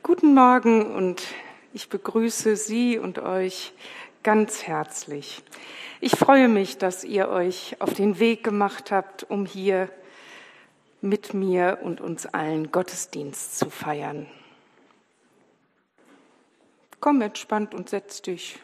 Guten Morgen und ich begrüße Sie und euch ganz herzlich. Ich freue mich, dass ihr euch auf den Weg gemacht habt, um hier mit mir und uns allen Gottesdienst zu feiern. Komm entspannt und setz dich.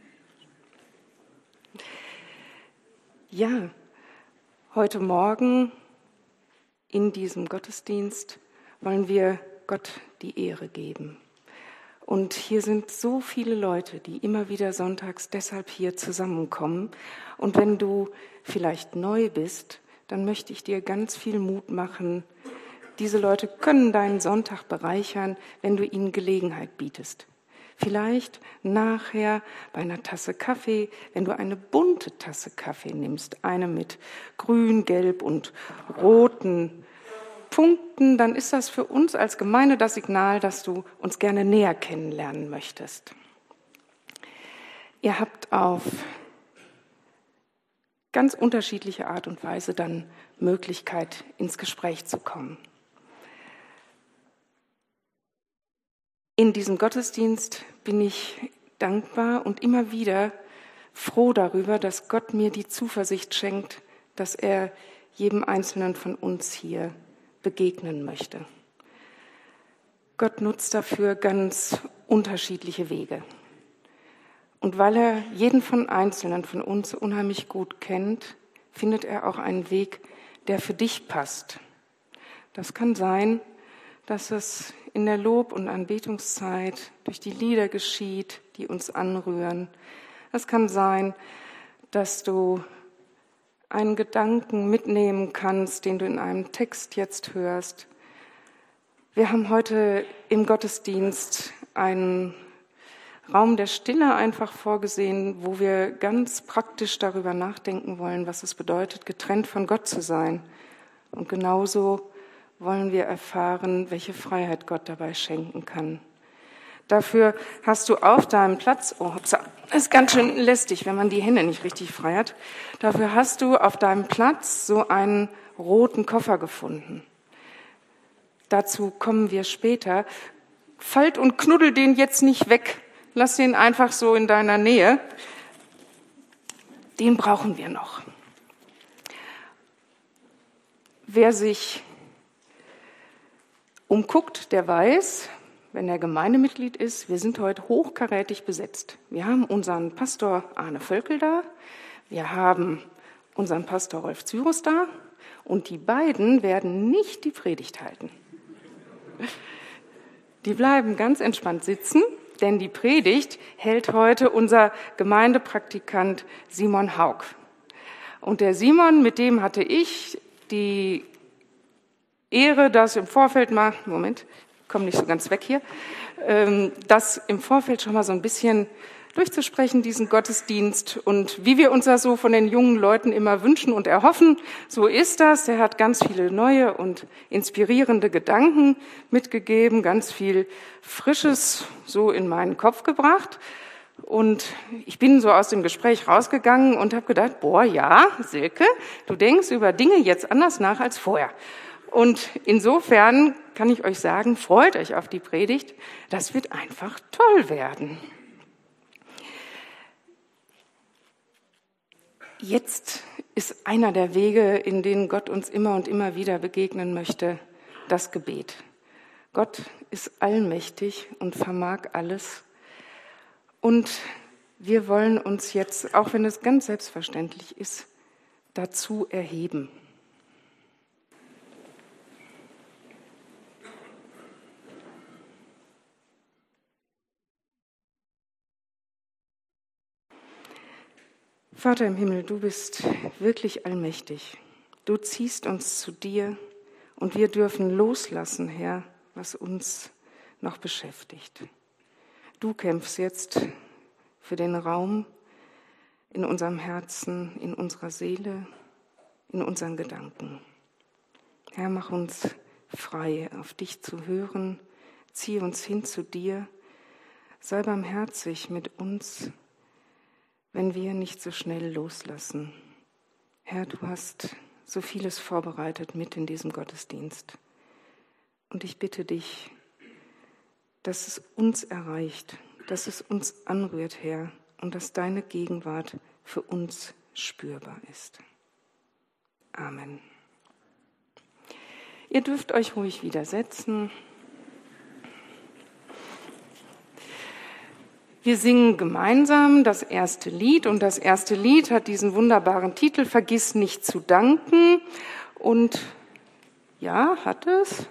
Ja, heute Morgen in diesem Gottesdienst wollen wir Gott die Ehre geben. Und hier sind so viele Leute, die immer wieder sonntags deshalb hier zusammenkommen. Und wenn du vielleicht neu bist, dann möchte ich dir ganz viel Mut machen. Diese Leute können deinen Sonntag bereichern, wenn du ihnen Gelegenheit bietest. Vielleicht nachher bei einer Tasse Kaffee, wenn du eine bunte Tasse Kaffee nimmst, eine mit grün, gelb und roten Punkten, dann ist das für uns als Gemeinde das Signal, dass du uns gerne näher kennenlernen möchtest. Ihr habt auf ganz unterschiedliche Art und Weise dann Möglichkeit, ins Gespräch zu kommen. In diesem Gottesdienst bin ich dankbar und immer wieder froh darüber, dass Gott mir die Zuversicht schenkt, dass er jedem Einzelnen von uns hier begegnen möchte. Gott nutzt dafür ganz unterschiedliche Wege. Und weil er jeden Einzelnen von uns unheimlich gut kennt, findet er auch einen Weg, der für dich passt. Das kann sein, dass es in der Lob- und Anbetungszeit durch die Lieder geschieht, die uns anrühren. Es kann sein, dass du einen Gedanken mitnehmen kannst, den du in einem Text jetzt hörst. Wir haben heute im Gottesdienst einen Raum der Stille einfach vorgesehen, wo wir ganz praktisch darüber nachdenken wollen, was es bedeutet, getrennt von Gott zu sein. Und genauso wollen wir erfahren, welche Freiheit Gott dabei schenken kann. Dafür hast du auf deinem Platz, ist ganz schön lästig, wenn man die Hände nicht richtig frei hat. Dafür hast du auf deinem Platz so einen roten Koffer gefunden. Dazu kommen wir später. Falt und knuddel den jetzt nicht weg. Lass den einfach so in deiner Nähe. Den brauchen wir noch. Wer sich umguckt, der weiß, wenn er Gemeindemitglied ist, wir sind heute hochkarätig besetzt. Wir haben unseren Pastor Arne Völkel da, wir haben unseren Pastor Rolf Zyrus da und die beiden werden nicht die Predigt halten. Die bleiben ganz entspannt sitzen, denn die Predigt hält heute unser Gemeindepraktikant Simon Haug. Und der Simon, mit dem hatte ich die Ehre, das im Vorfeld mal, komme nicht so ganz weg hier, das im Vorfeld schon mal so ein bisschen durchzusprechen, diesen Gottesdienst und wie wir uns das so von den jungen Leuten immer wünschen und erhoffen. So ist das. Er hat ganz viele neue und inspirierende Gedanken mitgegeben, ganz viel Frisches so in meinen Kopf gebracht. Und ich bin so aus dem Gespräch rausgegangen und habe gedacht, ja, Silke, du denkst über Dinge jetzt anders nach als vorher. Und insofern kann ich euch sagen, freut euch auf die Predigt. Das wird einfach toll werden. Jetzt ist einer der Wege, in denen Gott uns immer und immer wieder begegnen möchte, das Gebet. Gott ist allmächtig und vermag alles. Und wir wollen uns jetzt, auch wenn es ganz selbstverständlich ist, dazu erheben. Vater im Himmel, du bist wirklich allmächtig. Du ziehst uns zu dir und wir dürfen loslassen, Herr, was uns noch beschäftigt. Du kämpfst jetzt für den Raum in unserem Herzen, in unserer Seele, in unseren Gedanken. Herr, mach uns frei, auf dich zu hören. Zieh uns hin zu dir. Sei barmherzig mit uns, wenn wir nicht so schnell loslassen. Herr, du hast so vieles vorbereitet mit in diesem Gottesdienst. Und ich bitte dich, dass es uns erreicht, dass es uns anrührt, Herr, und dass deine Gegenwart für uns spürbar ist. Amen. Ihr dürft euch ruhig wieder setzen. Wir singen gemeinsam das erste Lied und das erste Lied hat diesen wunderbaren Titel Vergiss nicht zu danken und ja, hat es?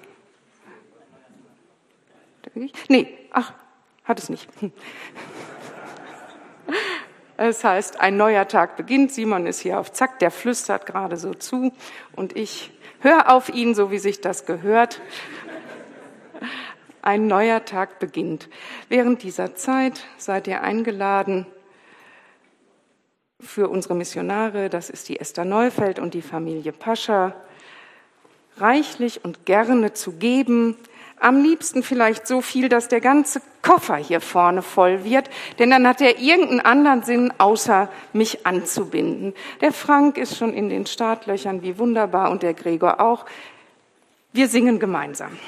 Hat es nicht. Es heißt, ein neuer Tag beginnt. Simon ist hier auf Zack, der flüstert gerade so zu und ich höre auf ihn, so wie sich das gehört. Ein neuer Tag beginnt. Während dieser Zeit seid ihr eingeladen für unsere Missionare, das ist die Esther Neufeld und die Familie Pascha, reichlich und gerne zu geben. Am liebsten vielleicht so viel, dass der ganze Koffer hier vorne voll wird, denn dann hat er irgendeinen anderen Sinn, außer mich anzubinden. Der Frank ist schon in den Startlöchern, wie wunderbar, und der Gregor auch. Wir singen gemeinsam.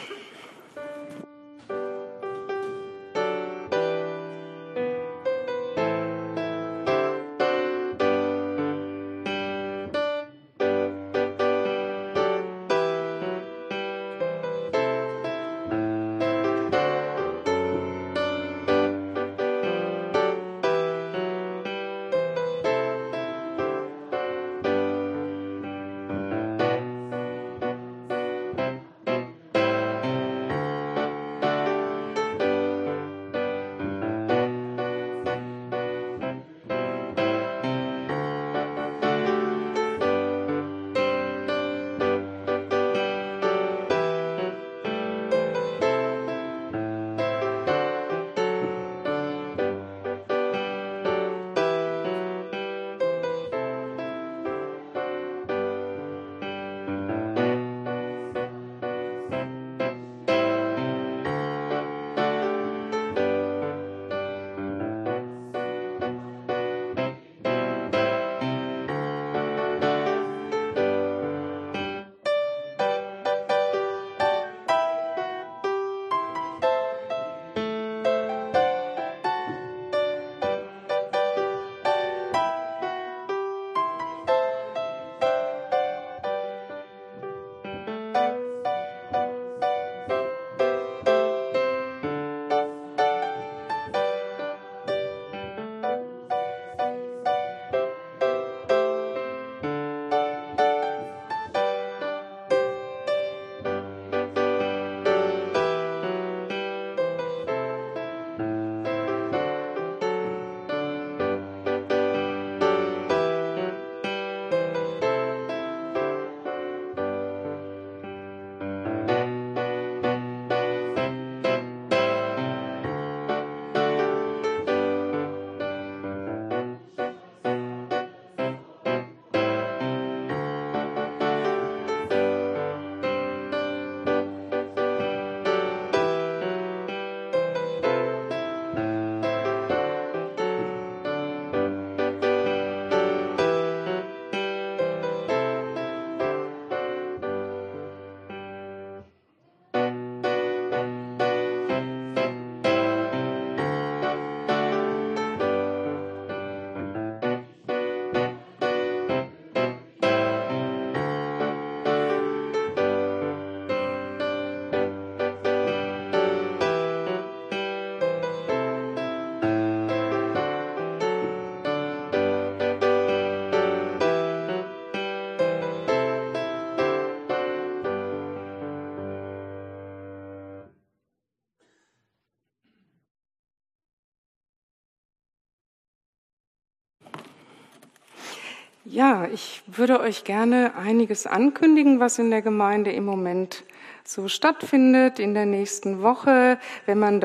Ja, ich würde euch gerne einiges ankündigen, was in der Gemeinde im Moment so stattfindet. In der nächsten Woche, wenn man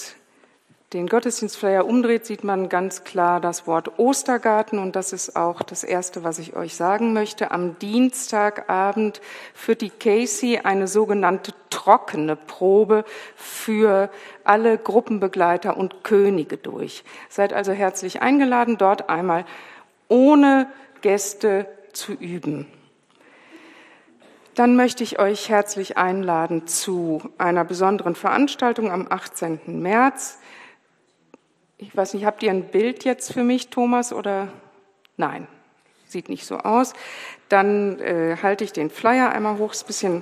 den Gottesdienstflyer umdreht, sieht man ganz klar das Wort Ostergarten und das ist auch das Erste, was ich euch sagen möchte. Am Dienstagabend führt die Casey eine sogenannte trockene Probe für alle Gruppenbegleiter und Könige durch. Seid also herzlich eingeladen, dort einmal ohne Gäste zu üben. Dann möchte ich euch herzlich einladen zu einer besonderen Veranstaltung am 18. März. Ich weiß nicht, habt ihr ein Bild jetzt für mich, Thomas, oder? Nein, sieht nicht so aus. Dann halte ich den Flyer einmal hoch.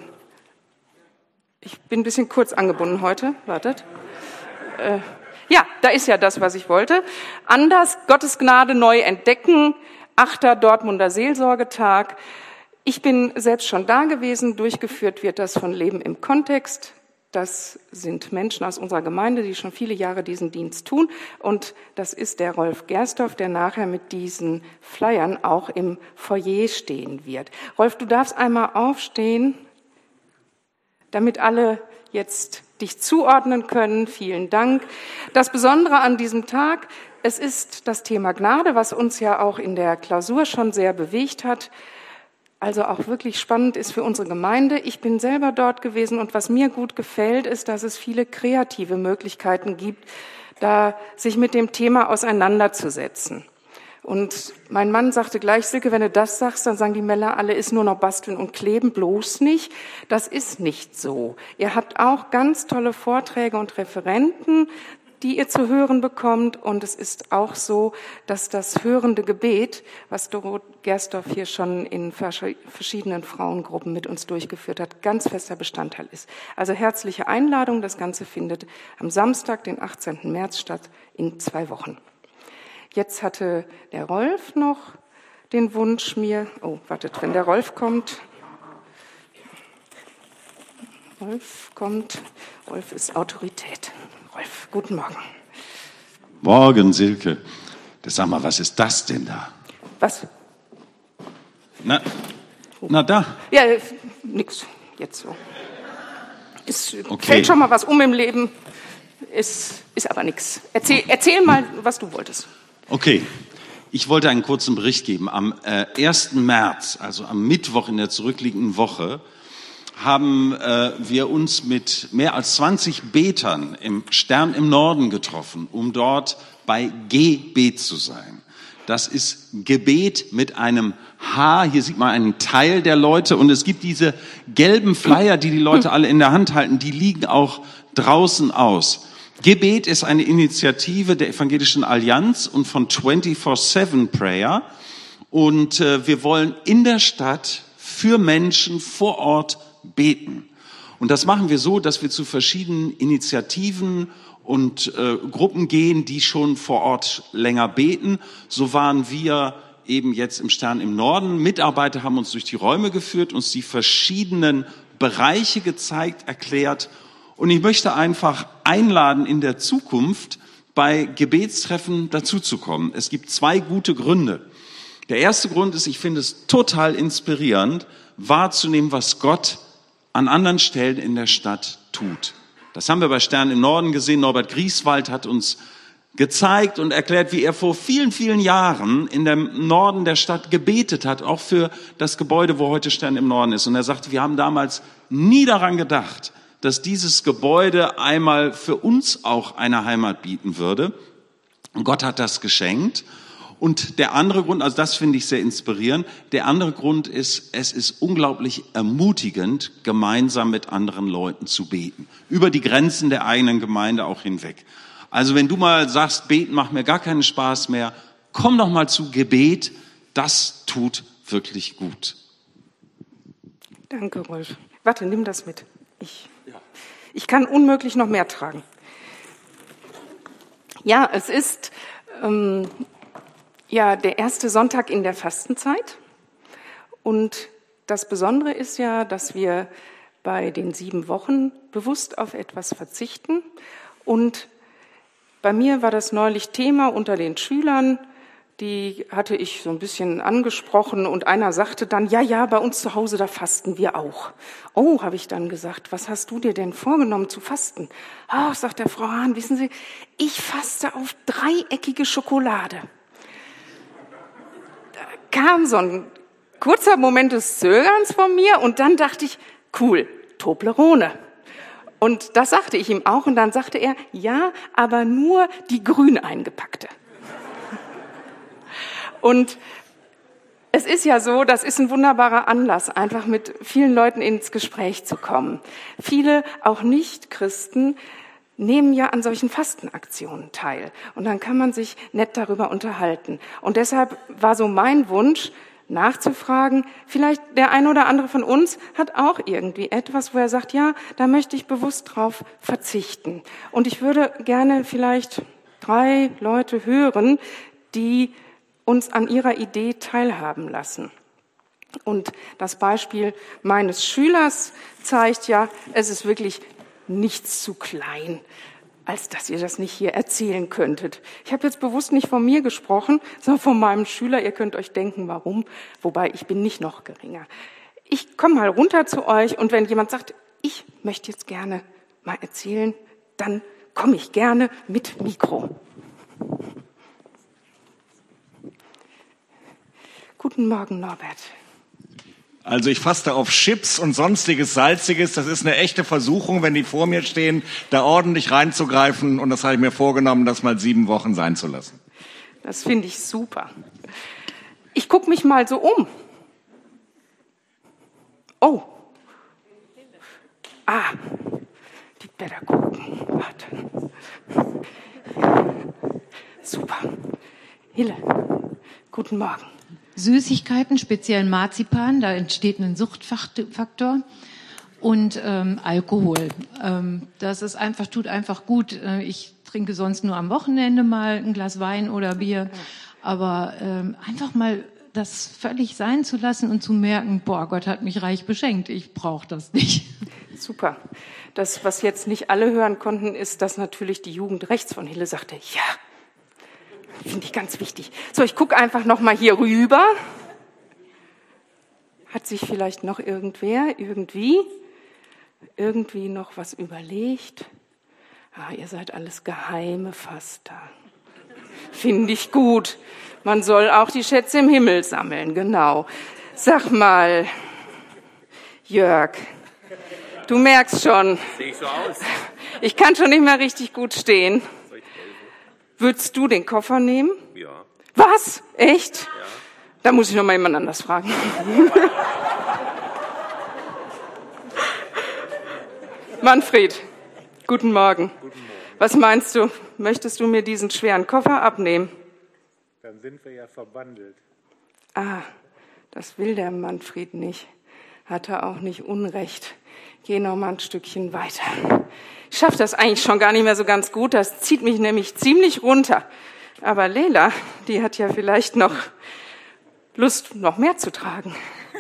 Ich bin ein bisschen kurz angebunden heute. Wartet. Ja, da ist ja das, was ich wollte. Anders, Gottes Gnade neu entdecken, 8. Dortmunder Seelsorgetag. Ich bin selbst schon da gewesen. Durchgeführt wird das von Leben im Kontext. Das sind Menschen aus unserer Gemeinde, die schon viele Jahre diesen Dienst tun. Und das ist der Rolf Gersdorf, der nachher mit diesen Flyern auch im Foyer stehen wird. Rolf, du darfst einmal aufstehen, damit alle jetzt dich zuordnen können. Vielen Dank. Das Besondere an diesem Tag, es ist das Thema Gnade, was uns ja auch in der Klausur schon sehr bewegt hat. Also auch wirklich spannend ist für unsere Gemeinde. Ich bin selber dort gewesen und was mir gut gefällt, ist, dass es viele kreative Möglichkeiten gibt, da sich mit dem Thema auseinanderzusetzen. Und mein Mann sagte gleich, Silke, wenn du das sagst, dann sagen die Männer alle, ist nur noch basteln und kleben, bloß nicht. Das ist nicht so. Ihr habt auch ganz tolle Vorträge und Referenten, die ihr zu hören bekommt. Und es ist auch so, dass das hörende Gebet, was Doroth Gersdorf hier schon in verschiedenen Frauengruppen mit uns durchgeführt hat, ganz fester Bestandteil ist. Also herzliche Einladung. Das Ganze findet am Samstag, den 18. März statt, in 2 Wochen. Jetzt hatte der Rolf noch den Wunsch wenn der Rolf kommt. Rolf ist Autorität. Rolf, guten Morgen. Morgen, Silke. Sag mal, was ist das denn da? Was? Na da. Ja, nix, jetzt so. Fällt schon mal was im Leben, ist aber nix. Erzähl mal, was du wolltest. Okay, ich wollte einen kurzen Bericht geben. Am 1. März, also am Mittwoch in der zurückliegenden Woche, haben wir uns mit mehr als 20 Betern im Stern im Norden getroffen, um dort bei Gebet zu sein. Das ist Gebet mit einem H. Hier sieht man einen Teil der Leute und es gibt diese gelben Flyer, die Leute alle in der Hand halten, die liegen auch draußen aus. Gebet ist eine Initiative der Evangelischen Allianz und von 24/7 Prayer und wir wollen in der Stadt für Menschen vor Ort beten. Und das machen wir so, dass wir zu verschiedenen Initiativen und Gruppen gehen, die schon vor Ort länger beten. So waren wir eben jetzt im Stern im Norden. Mitarbeiter haben uns durch die Räume geführt, uns die verschiedenen Bereiche gezeigt, erklärt. Und ich möchte einfach einladen, in der Zukunft bei Gebetstreffen dazuzukommen. Es gibt 2 gute Gründe. Der erste Grund ist, ich finde es total inspirierend, wahrzunehmen, was Gott an anderen Stellen in der Stadt tut. Das haben wir bei Stern im Norden gesehen. Norbert Grieswald hat uns gezeigt und erklärt, wie er vor vielen, vielen Jahren in dem Norden der Stadt gebetet hat, auch für das Gebäude, wo heute Stern im Norden ist. Und er sagte, wir haben damals nie daran gedacht, dass dieses Gebäude einmal für uns auch eine Heimat bieten würde. Und Gott hat das geschenkt. Und der andere Grund, also das finde ich sehr inspirierend, der andere Grund ist, es ist unglaublich ermutigend, gemeinsam mit anderen Leuten zu beten. Über die Grenzen der eigenen Gemeinde auch hinweg. Also wenn du mal sagst, beten macht mir gar keinen Spaß mehr, komm doch mal zu Gebet, das tut wirklich gut. Danke, Rolf. Warte, nimm das mit. Ich kann unmöglich noch mehr tragen. Ja, es ist der erste Sonntag in der Fastenzeit. Und das Besondere ist ja, dass wir bei den 7 Wochen bewusst auf etwas verzichten. Und bei mir war das neulich Thema unter den Schülern. Die hatte ich so ein bisschen angesprochen und einer sagte dann, ja, bei uns zu Hause, da fasten wir auch. Oh, habe ich dann gesagt, was hast du dir denn vorgenommen zu fasten? Oh, sagt der Frau Hahn, wissen Sie, ich faste auf dreieckige Schokolade. Da kam so ein kurzer Moment des Zögerns von mir und dann dachte ich, cool, Toblerone. Und das sagte ich ihm auch und dann sagte er, ja, aber nur die grün eingepackte. Und Es ist ja so, das ist ein wunderbarer Anlass, einfach mit vielen Leuten ins Gespräch zu kommen. Viele, auch Nicht-Christen, nehmen ja an solchen Fastenaktionen teil. Und dann kann man sich nett darüber unterhalten. Und deshalb war so mein Wunsch, nachzufragen, vielleicht der ein oder andere von uns hat auch irgendwie etwas, wo er sagt, ja, da möchte ich bewusst drauf verzichten. Und ich würde gerne vielleicht 3 Leute hören, die uns an ihrer Idee teilhaben lassen. Und das Beispiel meines Schülers zeigt ja, es ist wirklich nichts zu klein, als dass ihr das nicht hier erzählen könntet. Ich habe jetzt bewusst nicht von mir gesprochen, sondern von meinem Schüler. Ihr könnt euch denken, warum. Wobei, ich bin nicht noch geringer. Ich komme mal runter zu euch und wenn jemand sagt, ich möchte jetzt gerne mal erzählen, dann komme ich gerne mit Mikro. Guten Morgen, Norbert. Also ich faste auf Chips und sonstiges Salziges. Das ist eine echte Versuchung, wenn die vor mir stehen, da ordentlich reinzugreifen. Und das habe ich mir vorgenommen, das mal 7 Wochen sein zu lassen. Das finde ich super. Ich gucke mich mal so um. Oh. Die Pädagogen. Warte. Super. Hille, guten Morgen. Süßigkeiten, speziell Marzipan, da entsteht ein Suchtfaktor und Alkohol. Das ist einfach, tut einfach gut. Ich trinke sonst nur am Wochenende mal ein Glas Wein oder Bier, aber einfach mal das völlig sein zu lassen und zu merken, boah, Gott hat mich reich beschenkt, ich brauche das nicht. Super. Das, was jetzt nicht alle hören konnten, ist, dass natürlich die Jugend rechts von Hille sagte, ja. Finde ich ganz wichtig. So, ich gucke einfach noch mal hier rüber. Hat sich vielleicht noch irgendwer irgendwie noch was überlegt? Ihr seid alles geheime Faster. Finde ich gut. Man soll auch die Schätze im Himmel sammeln, genau. Sag mal, Jörg, du merkst schon. Sehe ich so aus? Ich kann schon nicht mehr richtig gut stehen. Würdest du den Koffer nehmen? Ja. Was? Echt? Ja. Da muss ich noch mal jemand anders fragen. Manfred, guten Morgen. Guten Morgen. Was meinst du? Möchtest du mir diesen schweren Koffer abnehmen? Dann sind wir ja verbandelt. Das will der Manfred nicht. Hat er auch nicht Unrecht. Geh noch mal ein Stückchen weiter. Ich schaffe das eigentlich schon gar nicht mehr so ganz gut. Das zieht mich nämlich ziemlich runter. Aber Lela, die hat ja vielleicht noch Lust, noch mehr zu tragen.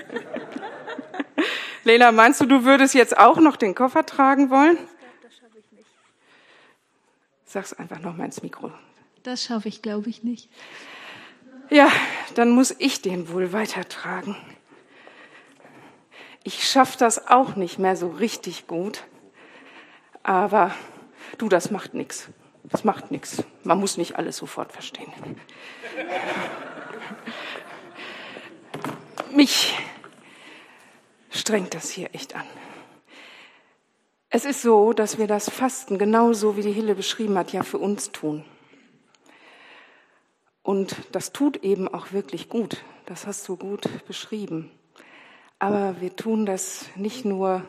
Lela, meinst du, du würdest jetzt auch noch den Koffer tragen wollen? Ich glaube, das schaffe ich nicht. Sag's einfach noch mal ins Mikro. Das schaffe ich, glaube ich, nicht. Ja, dann muss ich den wohl weitertragen. Ich schaffe das auch nicht mehr so richtig gut. Aber du, das macht nichts. Das macht nichts. Man muss nicht alles sofort verstehen. Mich strengt das hier echt an. Es ist so, dass wir das Fasten genauso, wie die Hille beschrieben hat, ja für uns tun. Und das tut eben auch wirklich gut. Das hast du gut beschrieben. Aber wir tun das nicht nur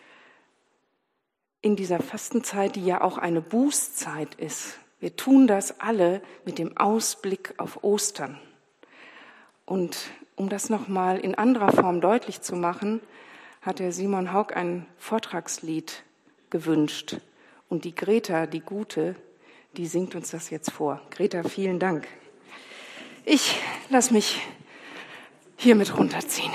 in dieser Fastenzeit, die ja auch eine Bußzeit ist. Wir tun das alle mit dem Ausblick auf Ostern. Und um das nochmal in anderer Form deutlich zu machen, hat der Simon Haug ein Vortragslied gewünscht. Und die Greta, die Gute, die singt uns das jetzt vor. Greta, vielen Dank. Ich lasse mich hiermit runterziehen.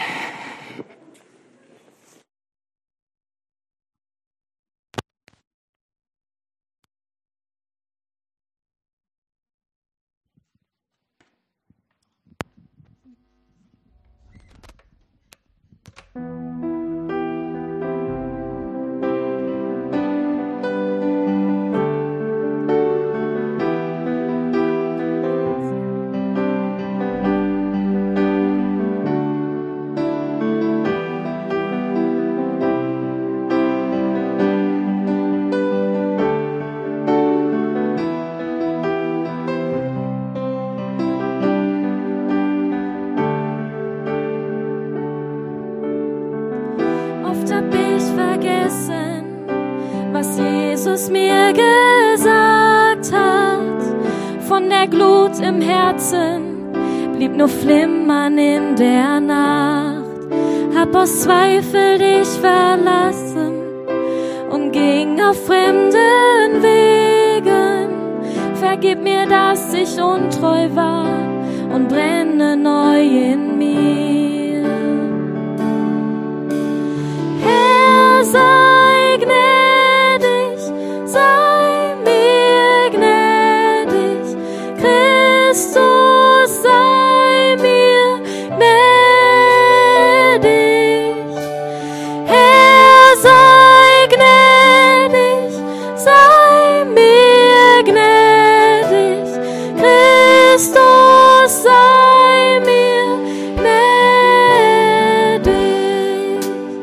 Jesus mir gesagt hat. Von der Glut im Herzen blieb nur Flimmern in der Nacht. Hab aus Zweifel dich verlassen und ging auf fremden Wegen. Vergib mir, dass ich untreu war und brenne neu in mir. Herr, sei gnädig, sei mir gnädig, Christus, sei mir gnädig. Herr, sei gnädig, sei mir gnädig, Christus, sei mir gnädig.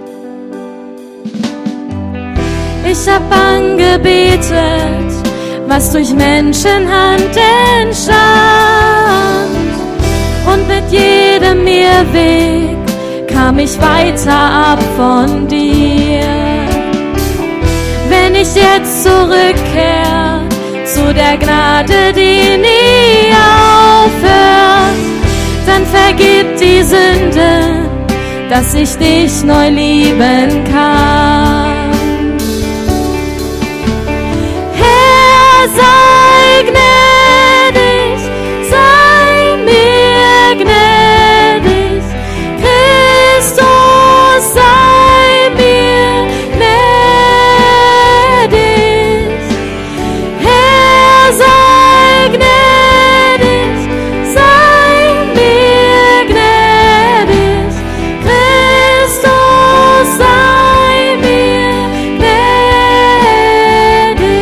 Ich hab angebetet, was durch Menschenhand entstand, und mit jedem Irrweg kam ich weiter ab von dir. Wenn ich jetzt zurückkehr zu der Gnade, die nie aufhört, dann vergib die Sünde, dass ich dich neu lieben kann. Herr, sei gnädig, sei mir gnädig, Christus, sei mir gnädig. Herr, sei gnädig, sei mir gnädig, Christus, sei mir gnädig.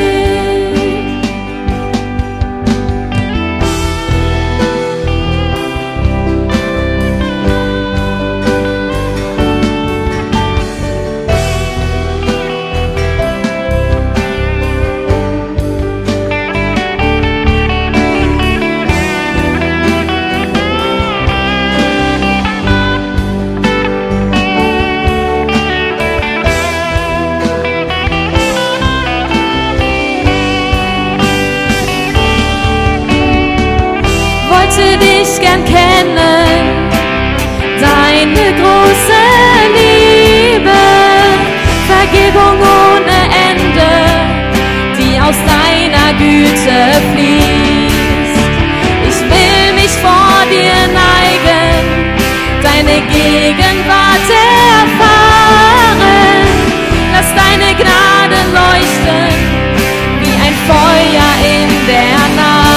Wollte dich gern kennen, deine große Liebe, Vergebung ohne Ende, die aus deiner Güte fließt. Ich will mich vor dir neigen, deine Gegenwart erfahren. Lass deine Gnade leuchten wie ein Feuer in der Nacht.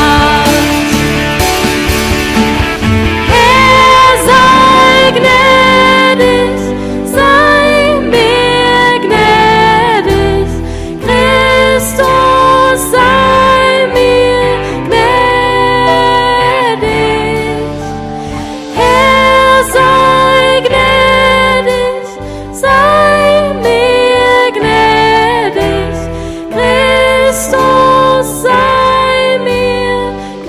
Herr, sei gnädig, sei mir gnädig, Christus, sei mir gnädig. Herr, sei gnädig, sei mir gnädig, Christus, sei mir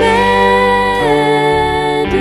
gnädig.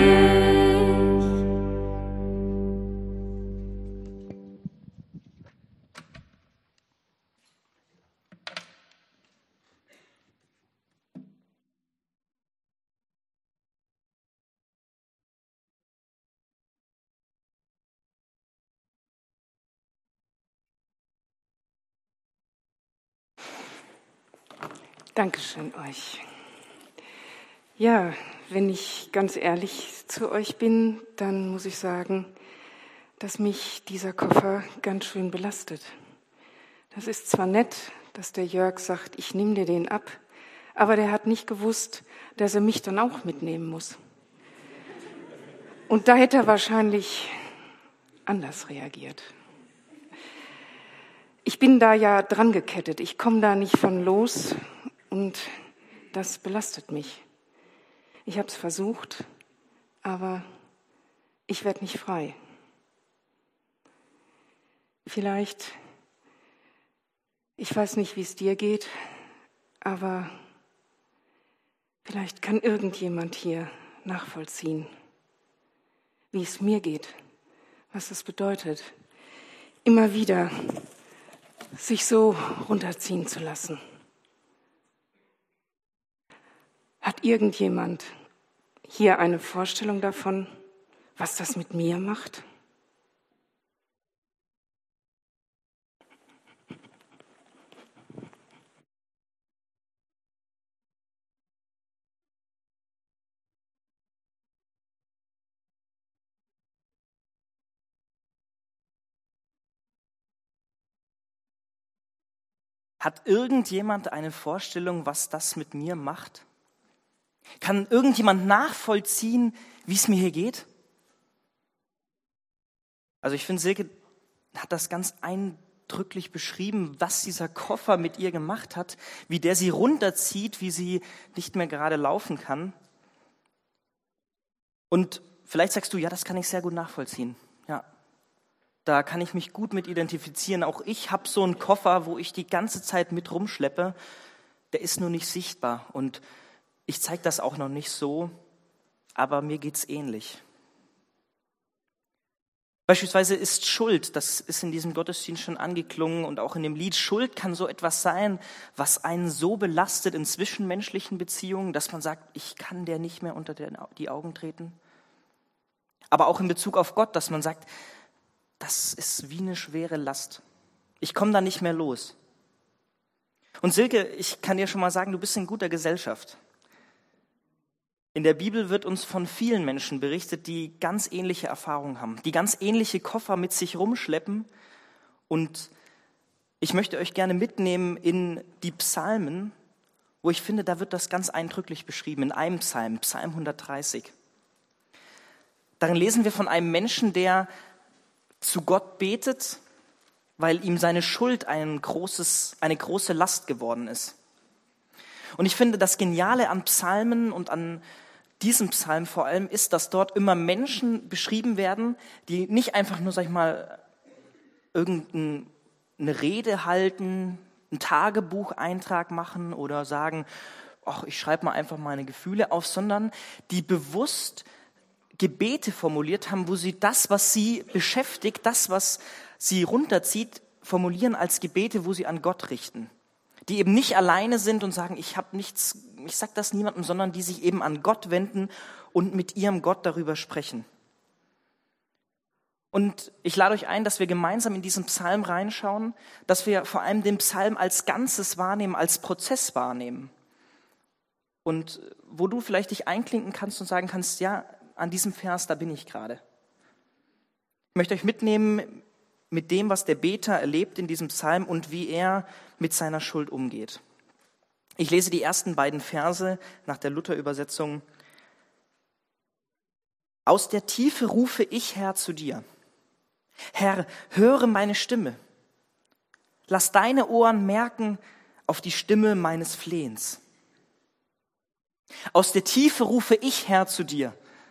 Dankeschön euch. Ja, wenn ich ganz ehrlich zu euch bin, dann muss ich sagen, dass mich dieser Koffer ganz schön belastet. Das ist zwar nett, dass der Jörg sagt, ich nehme dir den ab, aber der hat nicht gewusst, dass er mich dann auch mitnehmen muss. Und da hätte er wahrscheinlich anders reagiert. Ich bin da ja dran gekettet, ich komme da nicht von los und das belastet mich. Ich habe es versucht, aber ich werde nicht frei. Vielleicht, ich weiß nicht, wie es dir geht, aber vielleicht kann irgendjemand hier nachvollziehen, wie es mir geht, was es bedeutet, immer wieder sich so runterziehen zu lassen. Hat irgendjemand hier eine Vorstellung davon, was das mit mir macht? Hat irgendjemand eine Vorstellung, was das mit mir macht? Kann irgendjemand nachvollziehen, wie es mir hier geht? Also ich finde, Silke hat das ganz eindrücklich beschrieben, was dieser Koffer mit ihr gemacht hat, wie der sie runterzieht, wie sie nicht mehr gerade laufen kann. Und vielleicht sagst du, ja, das kann ich sehr gut nachvollziehen. Ja, da kann ich mich gut mit identifizieren. Auch ich habe so einen Koffer, wo ich die ganze Zeit mit rumschleppe. Der ist nur nicht sichtbar und ich zeige das auch noch nicht so, aber mir geht's ähnlich. Beispielsweise ist Schuld, das ist in diesem Gottesdienst schon angeklungen und auch in dem Lied, Schuld kann so etwas sein, was einen so belastet in zwischenmenschlichen Beziehungen, dass man sagt, ich kann der nicht mehr unter die Augen treten. Aber auch in Bezug auf Gott, dass man sagt, das ist wie eine schwere Last. Ich komme da nicht mehr los. Und Silke, ich kann dir schon mal sagen, du bist in guter Gesellschaft. In der Bibel wird uns von vielen Menschen berichtet, die ganz ähnliche Erfahrungen haben, die ganz ähnliche Koffer mit sich rumschleppen. Und ich möchte euch gerne mitnehmen in die Psalmen, wo ich finde, da wird das ganz eindrücklich beschrieben, in einem Psalm, Psalm 130. Darin lesen wir von einem Menschen, der zu Gott betet, weil ihm seine Schuld eine große Last geworden ist. Und ich finde, das Geniale an Psalmen und an diesem Psalm vor allem ist, dass dort immer Menschen beschrieben werden, die nicht einfach nur, irgendeine Rede halten, einen Tagebucheintrag machen oder sagen, ach, ich schreibe mal einfach meine Gefühle auf, sondern die bewusst Gebete formuliert haben, wo sie das, was sie beschäftigt, das, was sie runterzieht, formulieren als Gebete, wo sie an Gott richten. Die eben nicht alleine sind und sagen, ich habe nichts, ich sage das niemandem, sondern die sich eben an Gott wenden und mit ihrem Gott darüber sprechen. Und ich lade euch ein, dass wir gemeinsam in diesen Psalm reinschauen, dass wir vor allem den Psalm als Ganzes wahrnehmen, als Prozess wahrnehmen. Und wo du vielleicht dich einklinken kannst und sagen kannst, ja, an diesem Vers, da bin ich gerade. Ich möchte euch mitnehmen mit dem, was der Beter erlebt in diesem Psalm und wie er mit seiner Schuld umgeht. Ich lese die ersten beiden Verse nach der Luther-Übersetzung. Aus der Tiefe rufe ich, Herr, zu dir. Herr, höre meine Stimme. Lass deine Ohren merken auf die Stimme meines Flehens. Aus der Tiefe rufe ich, Herr, zu dir.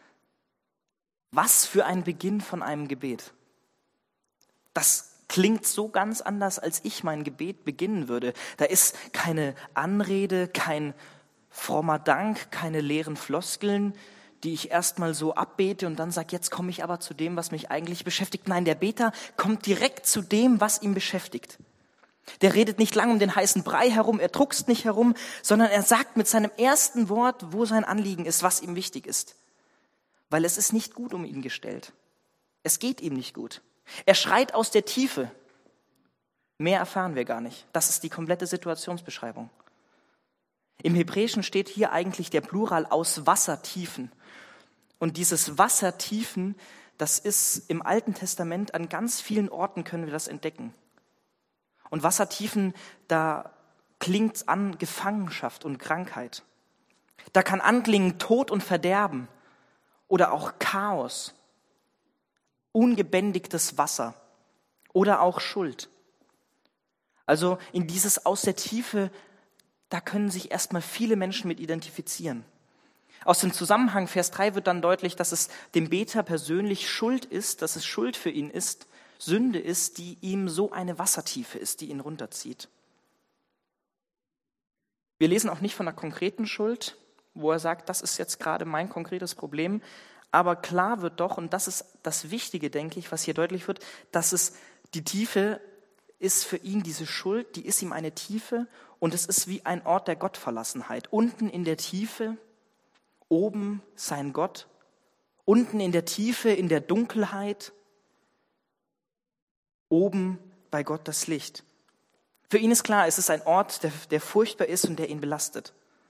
Was für ein Beginn von einem Gebet. Das klingt so ganz anders, als ich mein Gebet beginnen würde. Da ist keine Anrede, kein frommer Dank, keine leeren Floskeln, die ich erstmal so abbete und dann sage, jetzt komme ich aber zu dem, was mich eigentlich beschäftigt. Nein, der Beter kommt direkt zu dem, was ihn beschäftigt. Der redet nicht lang um den heißen Brei herum, er druckst nicht herum, sondern er sagt mit seinem ersten Wort, wo sein Anliegen ist, was ihm wichtig ist. Weil es ist nicht gut um ihn gestellt. Es geht ihm nicht gut. Er schreit aus der Tiefe. Mehr erfahren wir gar nicht. Das ist die komplette Situationsbeschreibung. Im Hebräischen steht hier eigentlich der Plural aus Wassertiefen. Und dieses Wassertiefen, das ist im Alten Testament an ganz vielen Orten können wir das entdecken. Und Wassertiefen, da klingt an Gefangenschaft und Krankheit. Da kann anklingen Tod und Verderben oder auch Chaos, ungebändigtes Wasser oder auch Schuld. Also in dieses aus der Tiefe, da können sich erstmal viele Menschen mit identifizieren. Aus dem Zusammenhang, Vers 3, wird dann deutlich, dass es dem Beter persönlich Schuld ist, dass es Schuld für ihn ist, Sünde ist, die ihm so eine Wassertiefe ist, die ihn runterzieht. Wir lesen auch nicht von einer konkreten Schuld, wo er sagt, das ist jetzt gerade mein konkretes Problem, aber klar wird doch, und das ist das Wichtige, denke ich, was hier deutlich wird, dass es die Tiefe ist für ihn diese Schuld, die ist ihm eine Tiefe und es ist wie ein Ort der Gottverlassenheit. Unten in der Tiefe, oben sein Gott, unten in der Tiefe, in der Dunkelheit, oben bei Gott das Licht. Für ihn ist klar, es ist ein Ort, der furchtbar ist und der ihn belastet.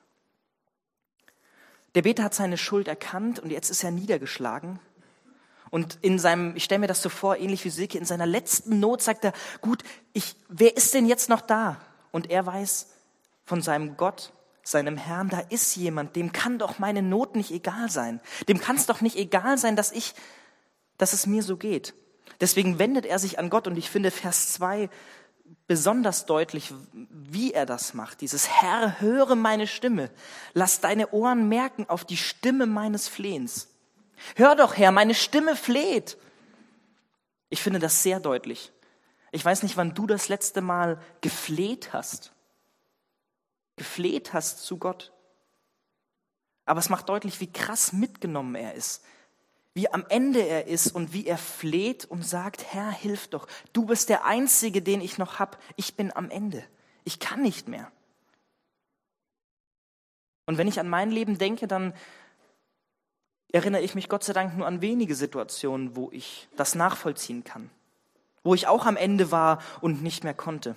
Der Beter hat seine Schuld erkannt und jetzt ist er niedergeschlagen. Und ich stelle mir das so vor, ähnlich wie Silke, in seiner letzten Not sagt er, gut, wer ist denn jetzt noch da? Und er weiß von seinem Gott, seinem Herrn, da ist jemand, dem kann doch meine Not nicht egal sein. Dem kann es doch nicht egal sein, dass es mir so geht. Deswegen wendet er sich an Gott und ich finde Vers 2 besonders deutlich, wie er das macht. Dieses Herr, höre meine Stimme. Lass deine Ohren merken auf die Stimme meines Flehens. Hör doch, Herr, meine Stimme fleht. Ich finde das sehr deutlich. Ich weiß nicht, wann du das letzte Mal gefleht hast. Gefleht hast zu Gott. Aber es macht deutlich, wie krass mitgenommen er ist. Wie am Ende er ist und wie er fleht und sagt, Herr, hilf doch. Du bist der Einzige, den ich noch habe. Ich bin am Ende. Ich kann nicht mehr. Und wenn ich an mein Leben denke, dann erinnere ich mich Gott sei Dank nur an wenige Situationen, wo ich das nachvollziehen kann. Wo ich auch am Ende war und nicht mehr konnte.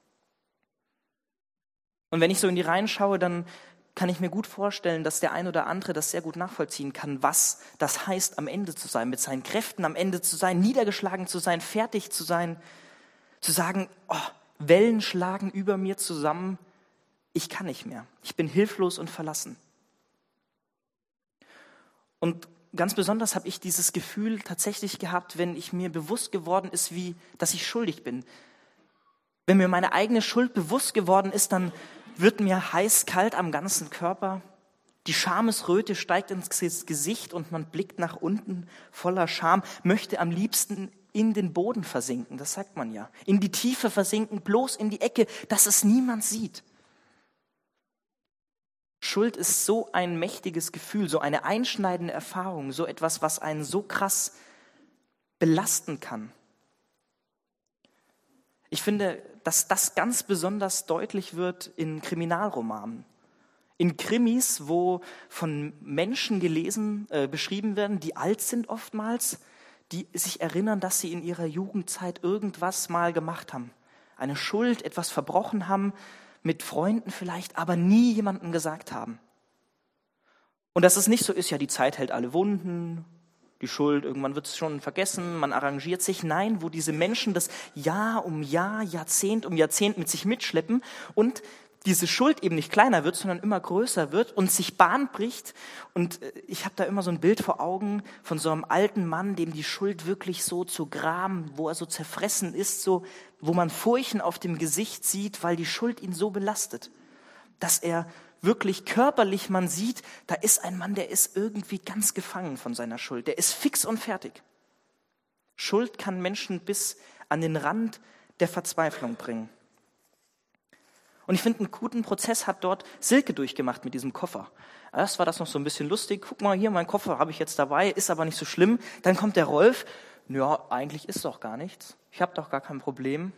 Und wenn ich so in die Reihen schaue, dann kann ich mir gut vorstellen, dass der ein oder andere das sehr gut nachvollziehen kann, was das heißt, am Ende zu sein, mit seinen Kräften am Ende zu sein, niedergeschlagen zu sein, fertig zu sein, zu sagen, Wellen schlagen über mir zusammen, ich kann nicht mehr, ich bin hilflos und verlassen. Und ganz besonders habe ich dieses Gefühl tatsächlich gehabt, wenn ich mir bewusst geworden ist, dass ich schuldig bin. Wenn mir meine eigene Schuld bewusst geworden ist, dann wird mir heiß-kalt am ganzen Körper. Die Schamesröte steigt ins Gesicht und man blickt nach unten voller Scham, möchte am liebsten in den Boden versinken, das sagt man ja. In die Tiefe versinken, bloß in die Ecke, dass es niemand sieht. Schuld ist so ein mächtiges Gefühl, so eine einschneidende Erfahrung, so etwas, was einen so krass belasten kann. Ich finde, dass das ganz besonders deutlich wird in Kriminalromanen. In Krimis, wo von Menschen beschrieben werden, die alt sind oftmals, die sich erinnern, dass sie in ihrer Jugendzeit irgendwas mal gemacht haben. Eine Schuld, etwas verbrochen haben, mit Freunden vielleicht, aber nie jemandem gesagt haben. Und dass es nicht so ist, ja, die Zeit hält alle Wunden, die Schuld, irgendwann wird es schon vergessen, man arrangiert sich. Nein, wo diese Menschen das Jahr um Jahr, Jahrzehnt um Jahrzehnt mit sich mitschleppen und diese Schuld eben nicht kleiner wird, sondern immer größer wird und sich Bahn bricht. Und ich habe da immer so ein Bild vor Augen von so einem alten Mann, dem die Schuld wirklich so zu Graben, wo er so zerfressen ist, so, wo man Furchen auf dem Gesicht sieht, weil die Schuld ihn so belastet, dass er wirklich körperlich, man sieht, da ist ein Mann, der ist irgendwie ganz gefangen von seiner Schuld. Der ist fix und fertig. Schuld kann Menschen bis an den Rand der Verzweiflung bringen. Und ich finde, einen guten Prozess hat dort Silke durchgemacht mit diesem Koffer. Erst war das noch so ein bisschen lustig. Guck mal hier, mein Koffer habe ich jetzt dabei, ist aber nicht so schlimm. Dann kommt der Rolf. Ja, eigentlich ist doch gar nichts. Ich habe doch gar kein Problem.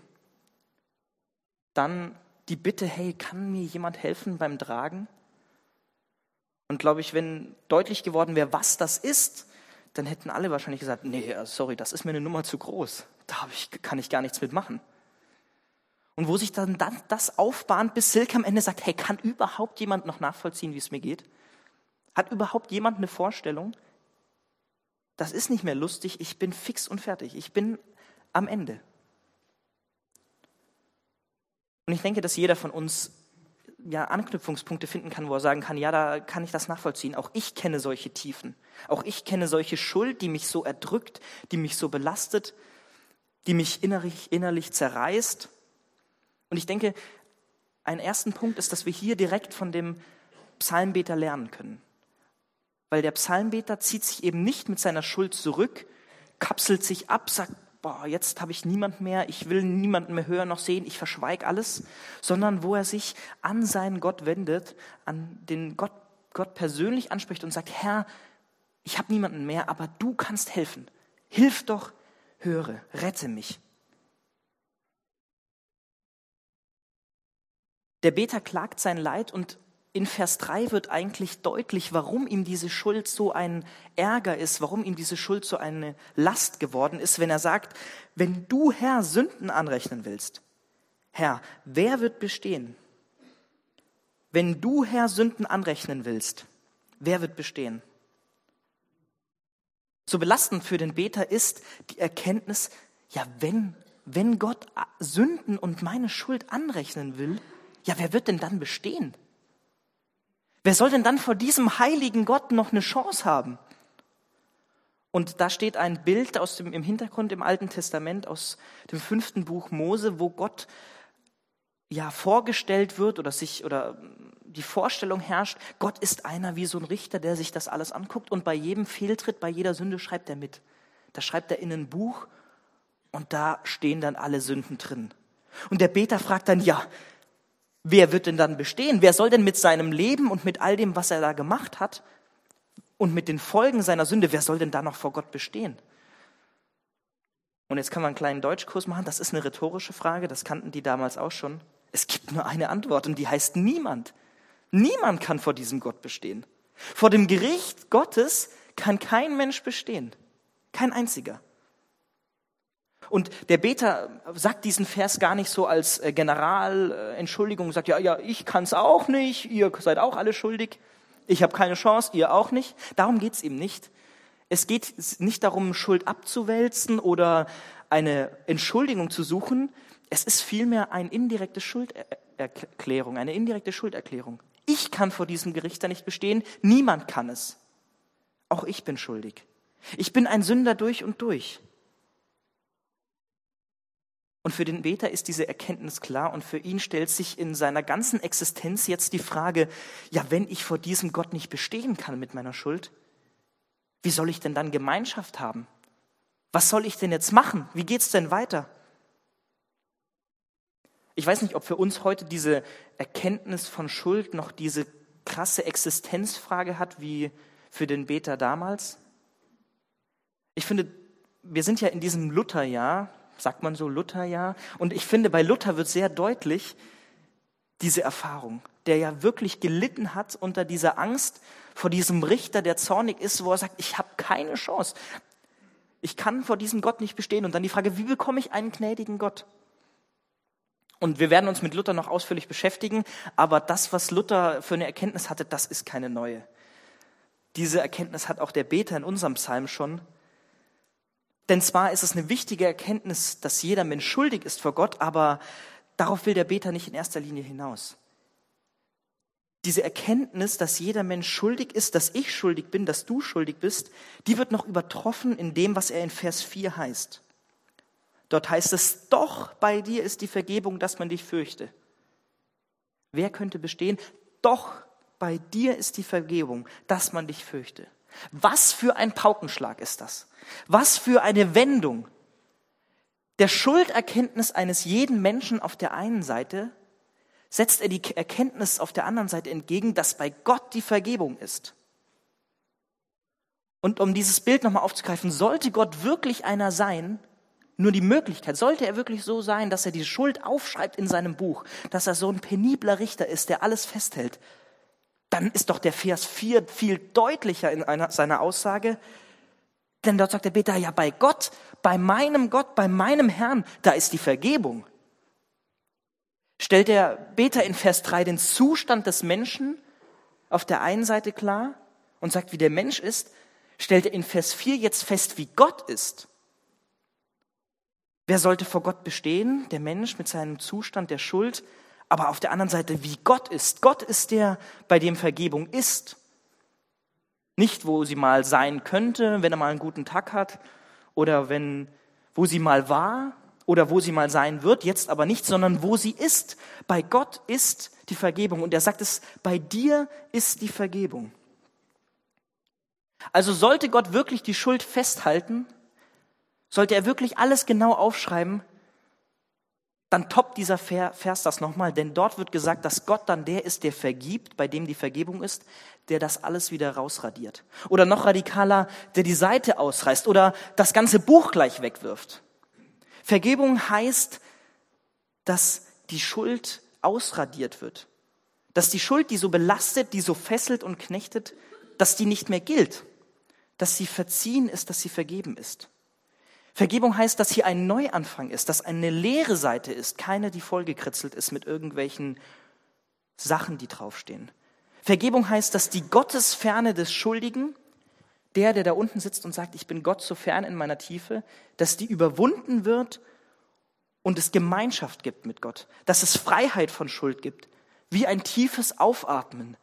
Dann die Bitte, hey, kann mir jemand helfen beim Tragen? Und glaube ich, wenn deutlich geworden wäre, was das ist, dann hätten alle wahrscheinlich gesagt, nee, sorry, das ist mir eine Nummer zu groß. Kann ich gar nichts mitmachen. Und wo sich dann das aufbahnt, bis Silke am Ende sagt, hey, kann überhaupt jemand noch nachvollziehen, wie es mir geht? Hat überhaupt jemand eine Vorstellung? Das ist nicht mehr lustig, ich bin fix und fertig, ich bin am Ende. Und ich denke, dass jeder von uns Anknüpfungspunkte finden kann, wo er sagen kann, ja, da kann ich das nachvollziehen. Auch ich kenne solche Tiefen. Auch ich kenne solche Schuld, die mich so erdrückt, die mich so belastet, die mich innerlich zerreißt. Und ich denke, ein ersten Punkt ist, dass wir hier direkt von dem Psalmbeter lernen können. Weil der Psalmbeter zieht sich eben nicht mit seiner Schuld zurück, kapselt sich ab, sagt, jetzt habe ich niemand mehr, ich will niemanden mehr hören noch sehen, ich verschweige alles, sondern wo er sich an seinen Gott wendet, an den Gott persönlich anspricht und sagt, Herr, ich habe niemanden mehr, aber du kannst helfen. Hilf doch, höre, rette mich. Der Beter klagt sein Leid und in Vers 3 wird eigentlich deutlich, warum ihm diese Schuld so ein Ärger ist, warum ihm diese Schuld so eine Last geworden ist, wenn er sagt, wenn du, Herr, Sünden anrechnen willst, Herr, wer wird bestehen? Wenn du, Herr, Sünden anrechnen willst, wer wird bestehen? So belastend für den Beter ist die Erkenntnis, ja, wenn Gott Sünden und meine Schuld anrechnen will, ja, wer wird denn dann bestehen? Wer soll denn dann vor diesem heiligen Gott noch eine Chance haben? Und da steht ein Bild im Hintergrund im Alten Testament aus dem 5. Buch Mose, wo Gott ja vorgestellt wird oder die Vorstellung herrscht, Gott ist einer wie so ein Richter, der sich das alles anguckt und bei jedem Fehltritt, bei jeder Sünde schreibt er mit. Da schreibt er in ein Buch und da stehen dann alle Sünden drin. Und der Beter fragt dann, ja, wer wird denn dann bestehen? Wer soll denn mit seinem Leben und mit all dem, was er da gemacht hat und mit den Folgen seiner Sünde, wer soll denn da noch vor Gott bestehen? Und jetzt kann man einen kleinen Deutschkurs machen. Das ist eine rhetorische Frage, das kannten die damals auch schon. Es gibt nur eine Antwort und die heißt niemand. Niemand kann vor diesem Gott bestehen. Vor dem Gericht Gottes kann kein Mensch bestehen. Kein einziger. Und der Beter sagt diesen Vers gar nicht so als Generalentschuldigung, sagt, ja, ich kann es auch nicht, ihr seid auch alle schuldig, ich habe keine Chance, ihr auch nicht. Darum geht es ihm nicht. Es geht nicht darum, Schuld abzuwälzen oder eine Entschuldigung zu suchen. Es ist vielmehr eine indirekte Schulderklärung. Ich kann vor diesem Gericht nicht bestehen, niemand kann es. Auch ich bin schuldig. Ich bin ein Sünder durch und durch. Und für den Beter ist diese Erkenntnis klar und für ihn stellt sich in seiner ganzen Existenz jetzt die Frage, ja, wenn ich vor diesem Gott nicht bestehen kann mit meiner Schuld, wie soll ich denn dann Gemeinschaft haben? Was soll ich denn jetzt machen? Wie geht's denn weiter? Ich weiß nicht, ob für uns heute diese Erkenntnis von Schuld noch diese krasse Existenzfrage hat wie für den Beter damals. Ich finde, wir sind ja in diesem Lutherjahr, sagt man so, Lutherjahr. Und ich finde, bei Luther wird sehr deutlich diese Erfahrung, der ja wirklich gelitten hat unter dieser Angst vor diesem Richter, der zornig ist, wo er sagt, ich habe keine Chance. Ich kann vor diesem Gott nicht bestehen. Und dann die Frage, wie bekomme ich einen gnädigen Gott? Und wir werden uns mit Luther noch ausführlich beschäftigen, aber das, was Luther für eine Erkenntnis hatte, das ist keine neue. Diese Erkenntnis hat auch der Beter in unserem Psalm schon. Denn zwar ist es eine wichtige Erkenntnis, dass jeder Mensch schuldig ist vor Gott, aber darauf will der Beter nicht in erster Linie hinaus. Diese Erkenntnis, dass jeder Mensch schuldig ist, dass ich schuldig bin, dass du schuldig bist, die wird noch übertroffen in dem, was er in Vers 4 heißt. Dort heißt es, doch bei dir ist die Vergebung, dass man dich fürchte. Wer könnte bestehen? Doch bei dir ist die Vergebung, dass man dich fürchte. Was für ein Paukenschlag ist das? Was für eine Wendung. Der Schulderkenntnis eines jeden Menschen auf der einen Seite setzt er die Erkenntnis auf der anderen Seite entgegen, dass bei Gott die Vergebung ist. Und um dieses Bild nochmal aufzugreifen, sollte Gott wirklich einer sein, nur die Möglichkeit, sollte er wirklich so sein, dass er die Schuld aufschreibt in seinem Buch, dass er so ein penibler Richter ist, der alles festhält, dann ist doch der Vers 4 viel deutlicher in seiner Aussage, denn dort sagt der Beter, ja bei Gott, bei meinem Herrn, da ist die Vergebung. Stellt der Beter in Vers 3 den Zustand des Menschen auf der einen Seite klar und sagt, wie der Mensch ist, stellt er in Vers 4 jetzt fest, wie Gott ist. Wer sollte vor Gott bestehen? Der Mensch mit seinem Zustand der Schuld, aber auf der anderen Seite, wie Gott ist. Gott ist der, bei dem Vergebung ist. Nicht, wo sie mal sein könnte, wenn er mal einen guten Tag hat, oder wo sie mal war, oder wo sie mal sein wird, jetzt aber nicht, sondern wo sie ist. Bei Gott ist die Vergebung. Und er sagt es, bei dir ist die Vergebung. Also sollte Gott wirklich die Schuld festhalten, sollte er wirklich alles genau aufschreiben, dann toppt dieser Vers das nochmal, denn dort wird gesagt, dass Gott dann der ist, der vergibt, bei dem die Vergebung ist, der das alles wieder rausradiert. Oder noch radikaler, der die Seite ausreißt oder das ganze Buch gleich wegwirft. Vergebung heißt, dass die Schuld ausradiert wird. Dass die Schuld, die so belastet, die so fesselt und knechtet, dass die nicht mehr gilt. Dass sie verziehen ist, dass sie vergeben ist. Vergebung heißt, dass hier ein Neuanfang ist, dass eine leere Seite ist, keine, die vollgekritzelt ist mit irgendwelchen Sachen, die draufstehen. Vergebung heißt, dass die Gottesferne des Schuldigen, der da unten sitzt und sagt, ich bin Gott so fern in meiner Tiefe, dass die überwunden wird und es Gemeinschaft gibt mit Gott, dass es Freiheit von Schuld gibt, wie ein tiefes Aufatmen.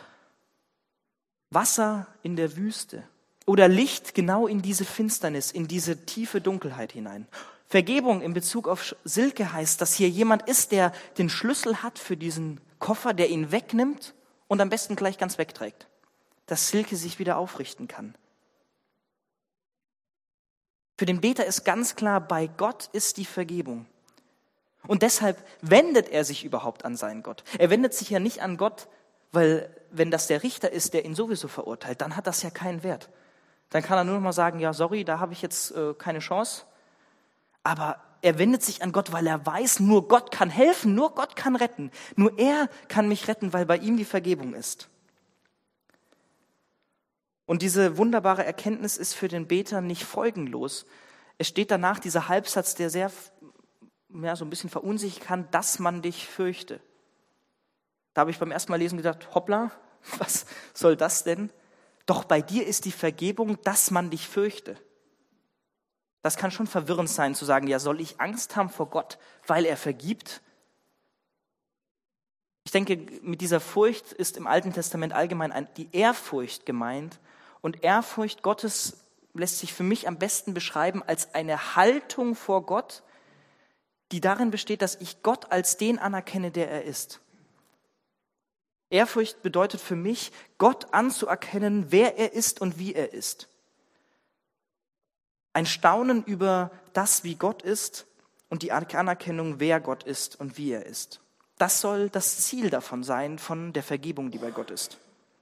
Wasser in der Wüste oder Licht genau in diese Finsternis, in diese tiefe Dunkelheit hinein. Vergebung in Bezug auf Silke heißt, dass hier jemand ist, der den Schlüssel hat für diesen Koffer, der ihn wegnimmt und am besten gleich ganz wegträgt, dass Silke sich wieder aufrichten kann. Für den Beter ist ganz klar, bei Gott ist die Vergebung. Und deshalb wendet er sich überhaupt an seinen Gott. Er wendet sich ja nicht an Gott, weil wenn das der Richter ist, der ihn sowieso verurteilt, dann hat das ja keinen Wert. Dann kann er nur noch mal sagen, ja sorry, da habe ich jetzt keine Chance. Aber er wendet sich an Gott, weil er weiß, nur Gott kann helfen, nur Gott kann retten. Nur er kann mich retten, weil bei ihm die Vergebung ist. Und diese wunderbare Erkenntnis ist für den Beter nicht folgenlos. Es steht danach dieser Halbsatz, der sehr so ein bisschen verunsichern kann, dass man dich fürchte. Da habe ich beim ersten Mal lesen gedacht, hoppla, was soll das denn? Doch bei dir ist die Vergebung, dass man dich fürchte. Das kann schon verwirrend sein, zu sagen, ja, soll ich Angst haben vor Gott, weil er vergibt? Ich denke, mit dieser Furcht ist im Alten Testament allgemein die Ehrfurcht gemeint. Und Ehrfurcht Gottes lässt sich für mich am besten beschreiben als eine Haltung vor Gott, die darin besteht, dass ich Gott als den anerkenne, der er ist. Ehrfurcht bedeutet für mich, Gott anzuerkennen, wer er ist und wie er ist. Ein Staunen über das, wie Gott ist und die Anerkennung, wer Gott ist und wie er ist. Das soll das Ziel davon sein, von der Vergebung, die bei Gott ist.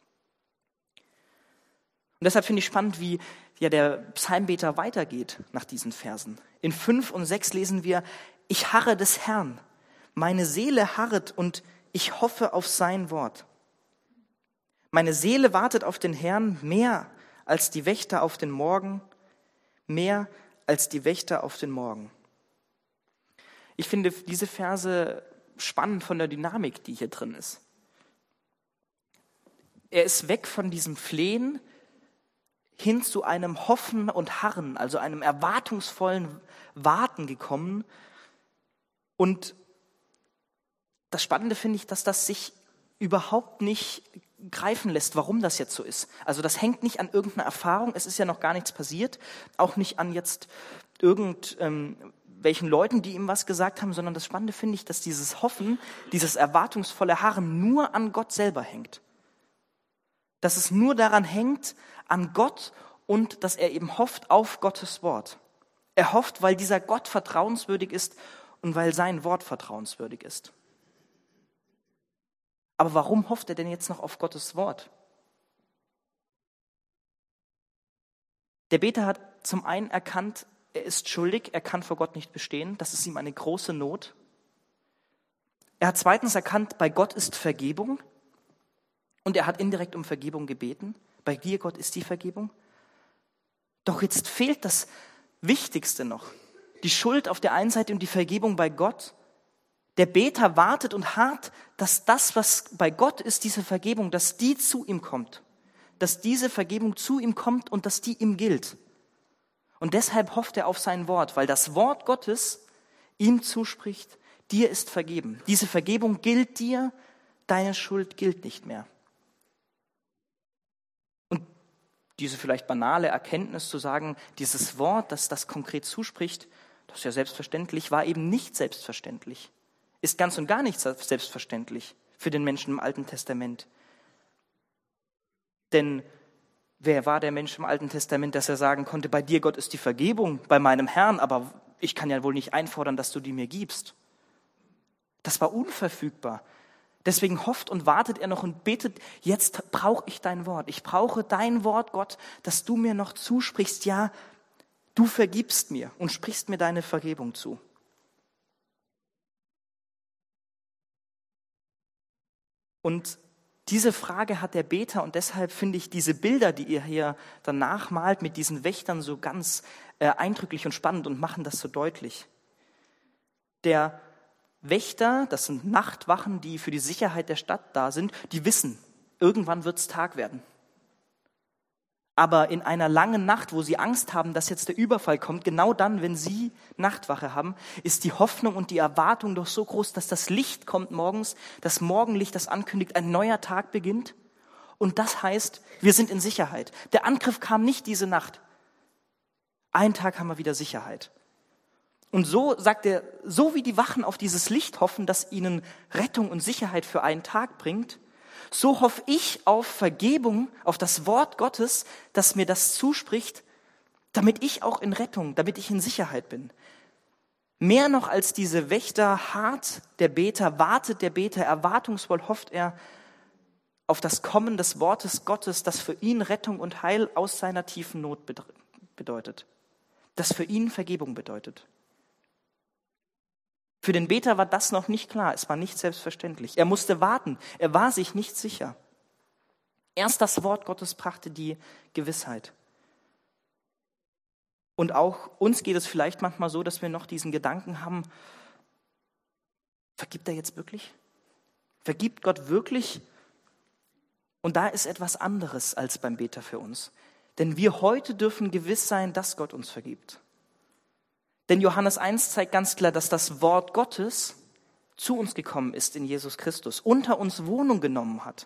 Und deshalb finde ich spannend, wie der Psalmbeter weitergeht nach diesen Versen. In 5 und 6 lesen wir, ich harre des Herrn, meine Seele harret und ich hoffe auf sein Wort. Meine Seele wartet auf den Herrn mehr als die Wächter auf den Morgen, mehr als die Wächter auf den Morgen. Ich finde diese Verse spannend von der Dynamik, die hier drin ist. Er ist weg von diesem Flehen hin zu einem Hoffen und Harren, also einem erwartungsvollen Warten gekommen. Und das Spannende finde ich, dass das sich überhaupt nicht greifen lässt, warum das jetzt so ist. Also das hängt nicht an irgendeiner Erfahrung, es ist ja noch gar nichts passiert, auch nicht an jetzt irgendwelchen Leuten, die ihm was gesagt haben, sondern das Spannende finde ich, dass dieses Hoffen, dieses erwartungsvolle Harren nur an Gott selber hängt. Dass es nur daran hängt, an Gott und dass er eben hofft auf Gottes Wort. Er hofft, weil dieser Gott vertrauenswürdig ist und weil sein Wort vertrauenswürdig ist. Aber warum hofft er denn jetzt noch auf Gottes Wort? Der Beter hat zum einen erkannt, er ist schuldig, er kann vor Gott nicht bestehen. Das ist ihm eine große Not. Er hat zweitens erkannt, bei Gott ist Vergebung. Und er hat indirekt um Vergebung gebeten. Bei dir, Gott, ist die Vergebung. Doch jetzt fehlt das Wichtigste noch. Die Schuld auf der einen Seite und die Vergebung bei Gott. Der Beter wartet und harrt, dass das, was bei Gott ist, diese Vergebung, dass die zu ihm kommt. Dass diese Vergebung zu ihm kommt und dass die ihm gilt. Und deshalb hofft er auf sein Wort, weil das Wort Gottes ihm zuspricht, dir ist vergeben. Diese Vergebung gilt dir, deine Schuld gilt nicht mehr. Und diese vielleicht banale Erkenntnis zu sagen, dieses Wort, das das konkret zuspricht, das ist ja selbstverständlich, war eben nicht selbstverständlich. Ist ganz und gar nicht selbstverständlich für den Menschen im Alten Testament. Denn wer war der Mensch im Alten Testament, dass er sagen konnte, bei dir, Gott, ist die Vergebung, bei meinem Herrn, aber ich kann ja wohl nicht einfordern, dass du die mir gibst. Das war unverfügbar. Deswegen hofft und wartet er noch und betet, jetzt brauche ich dein Wort. Ich brauche dein Wort, Gott, dass du mir noch zusprichst, ja, du vergibst mir und sprichst mir deine Vergebung zu. Und diese Frage hat der Beter und deshalb finde ich diese Bilder, die ihr hier danach malt, mit diesen Wächtern so ganz eindrücklich und spannend und machen das so deutlich. Der Wächter, das sind Nachtwachen, die für die Sicherheit der Stadt da sind, die wissen, irgendwann wird es Tag werden. Aber in einer langen Nacht, wo sie Angst haben, dass jetzt der Überfall kommt, genau dann, wenn sie Nachtwache haben, ist die Hoffnung und die Erwartung doch so groß, dass das Licht kommt morgens, das Morgenlicht, das ankündigt, ein neuer Tag beginnt. Und das heißt, wir sind in Sicherheit. Der Angriff kam nicht diese Nacht. Einen Tag haben wir wieder Sicherheit. Und so sagt er, so wie die Wachen auf dieses Licht hoffen, das ihnen Rettung und Sicherheit für einen Tag bringt, so hoffe ich auf Vergebung, auf das Wort Gottes, das mir das zuspricht, damit ich auch in Rettung, damit ich in Sicherheit bin. Mehr noch als diese Wächter harrt der Beter, wartet der Beter, erwartungsvoll hofft er auf das Kommen des Wortes Gottes, das für ihn Rettung und Heil aus seiner tiefen Not bedeutet, das für ihn Vergebung bedeutet. Für den Beter war das noch nicht klar, es war nicht selbstverständlich. Er musste warten, er war sich nicht sicher. Erst das Wort Gottes brachte die Gewissheit. Und auch uns geht es vielleicht manchmal so, dass wir noch diesen Gedanken haben, vergibt er jetzt wirklich? Vergibt Gott wirklich? Und da ist etwas anderes als beim Beter für uns. Denn wir heute dürfen gewiss sein, dass Gott uns vergibt. Denn Johannes 1 zeigt ganz klar, dass das Wort Gottes zu uns gekommen ist in Jesus Christus, unter uns Wohnung genommen hat.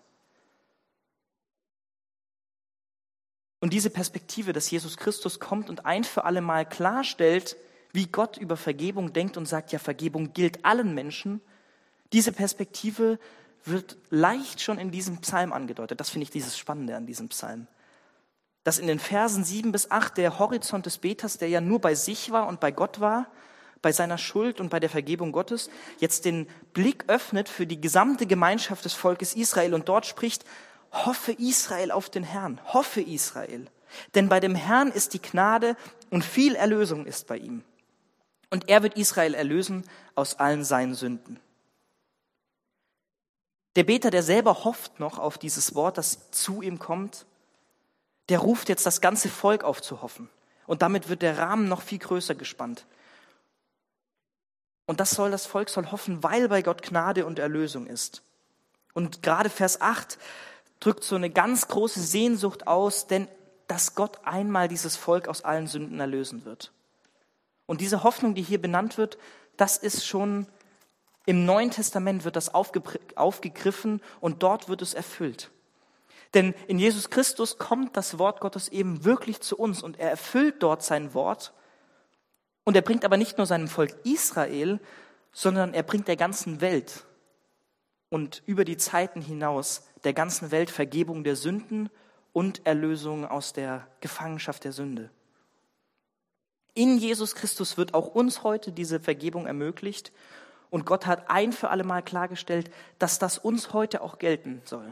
Und diese Perspektive, dass Jesus Christus kommt und ein für alle Mal klarstellt, wie Gott über Vergebung denkt und sagt, ja, Vergebung gilt allen Menschen, diese Perspektive wird leicht schon in diesem Psalm angedeutet. Das finde ich dieses Spannende an diesem Psalm. Dass in den Versen 7 bis 8 der Horizont des Beters, der ja nur bei sich war und bei Gott war, bei seiner Schuld und bei der Vergebung Gottes, jetzt den Blick öffnet für die gesamte Gemeinschaft des Volkes Israel und dort spricht, hoffe Israel auf den Herrn, hoffe Israel, denn bei dem Herrn ist die Gnade und viel Erlösung ist bei ihm. Und er wird Israel erlösen aus allen seinen Sünden. Der Beter, der selber hofft noch auf dieses Wort, das zu ihm kommt, der ruft jetzt das ganze Volk auf zu hoffen. Und damit wird der Rahmen noch viel größer gespannt. Und das Volk soll hoffen, weil bei Gott Gnade und Erlösung ist. Und gerade Vers 8 drückt so eine ganz große Sehnsucht aus, denn dass Gott einmal dieses Volk aus allen Sünden erlösen wird. Und diese Hoffnung, die hier benannt wird, das ist schon im Neuen Testament wird das aufgegriffen und dort wird es erfüllt. Denn in Jesus Christus kommt das Wort Gottes eben wirklich zu uns und er erfüllt dort sein Wort. Und er bringt aber nicht nur seinem Volk Israel, sondern er bringt der ganzen Welt und über die Zeiten hinaus der ganzen Welt Vergebung der Sünden und Erlösung aus der Gefangenschaft der Sünde. In Jesus Christus wird auch uns heute diese Vergebung ermöglicht und Gott hat ein für alle Mal klargestellt, dass das uns heute auch gelten soll.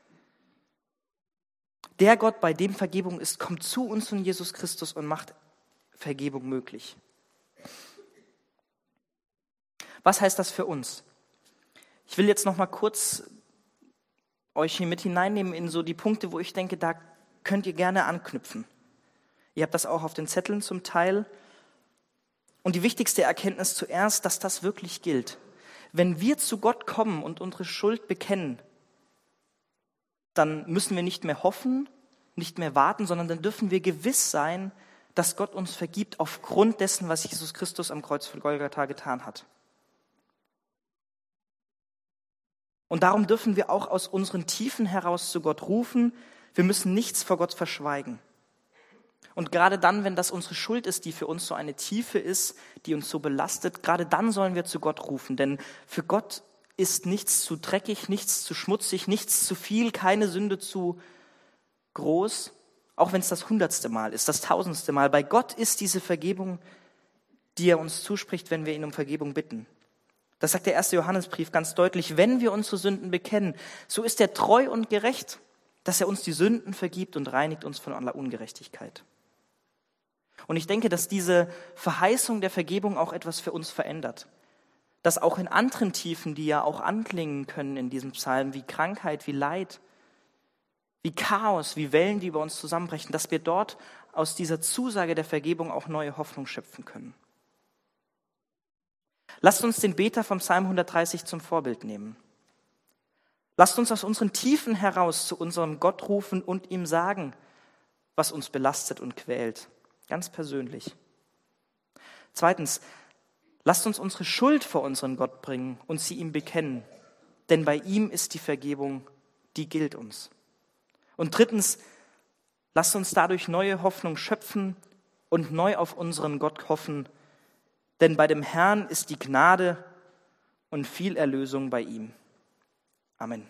Der Gott, bei dem Vergebung ist, kommt zu uns in Jesus Christus und macht Vergebung möglich. Was heißt das für uns? Ich will jetzt noch mal kurz euch hier mit hineinnehmen in so die Punkte, wo ich denke, da könnt ihr gerne anknüpfen. Ihr habt das auch auf den Zetteln zum Teil. Und die wichtigste Erkenntnis zuerst, dass das wirklich gilt. Wenn wir zu Gott kommen und unsere Schuld bekennen, dann müssen wir nicht mehr hoffen, nicht mehr warten, sondern dann dürfen wir gewiss sein, dass Gott uns vergibt aufgrund dessen, was Jesus Christus am Kreuz von Golgatha getan hat. Und darum dürfen wir auch aus unseren Tiefen heraus zu Gott rufen. Wir müssen nichts vor Gott verschweigen. Und gerade dann, wenn das unsere Schuld ist, die für uns so eine Tiefe ist, die uns so belastet, gerade dann sollen wir zu Gott rufen. Denn für Gott ist nichts zu dreckig, nichts zu schmutzig, nichts zu viel, keine Sünde zu groß, auch wenn es das 100. Mal ist, das 1000. Mal. Bei Gott ist diese Vergebung, die er uns zuspricht, wenn wir ihn um Vergebung bitten. Das sagt der 1. Johannesbrief ganz deutlich, wenn wir unsere Sünden bekennen, so ist er treu und gerecht, dass er uns die Sünden vergibt und reinigt uns von aller Ungerechtigkeit. Und ich denke, dass diese Verheißung der Vergebung auch etwas für uns verändert. dass auch in anderen Tiefen, die ja auch anklingen können in diesem Psalm, wie Krankheit, wie Leid, wie Chaos, wie Wellen, die über uns zusammenbrechen, dass wir dort aus dieser Zusage der Vergebung auch neue Hoffnung schöpfen können. Lasst uns den Beter vom Psalm 130 zum Vorbild nehmen. Lasst uns aus unseren Tiefen heraus zu unserem Gott rufen und ihm sagen, was uns belastet und quält, ganz persönlich. Zweitens, lasst uns unsere Schuld vor unseren Gott bringen und sie ihm bekennen, denn bei ihm ist die Vergebung, die gilt uns. Und drittens, lasst uns dadurch neue Hoffnung schöpfen und neu auf unseren Gott hoffen, denn bei dem Herrn ist die Gnade und viel Erlösung bei ihm. Amen.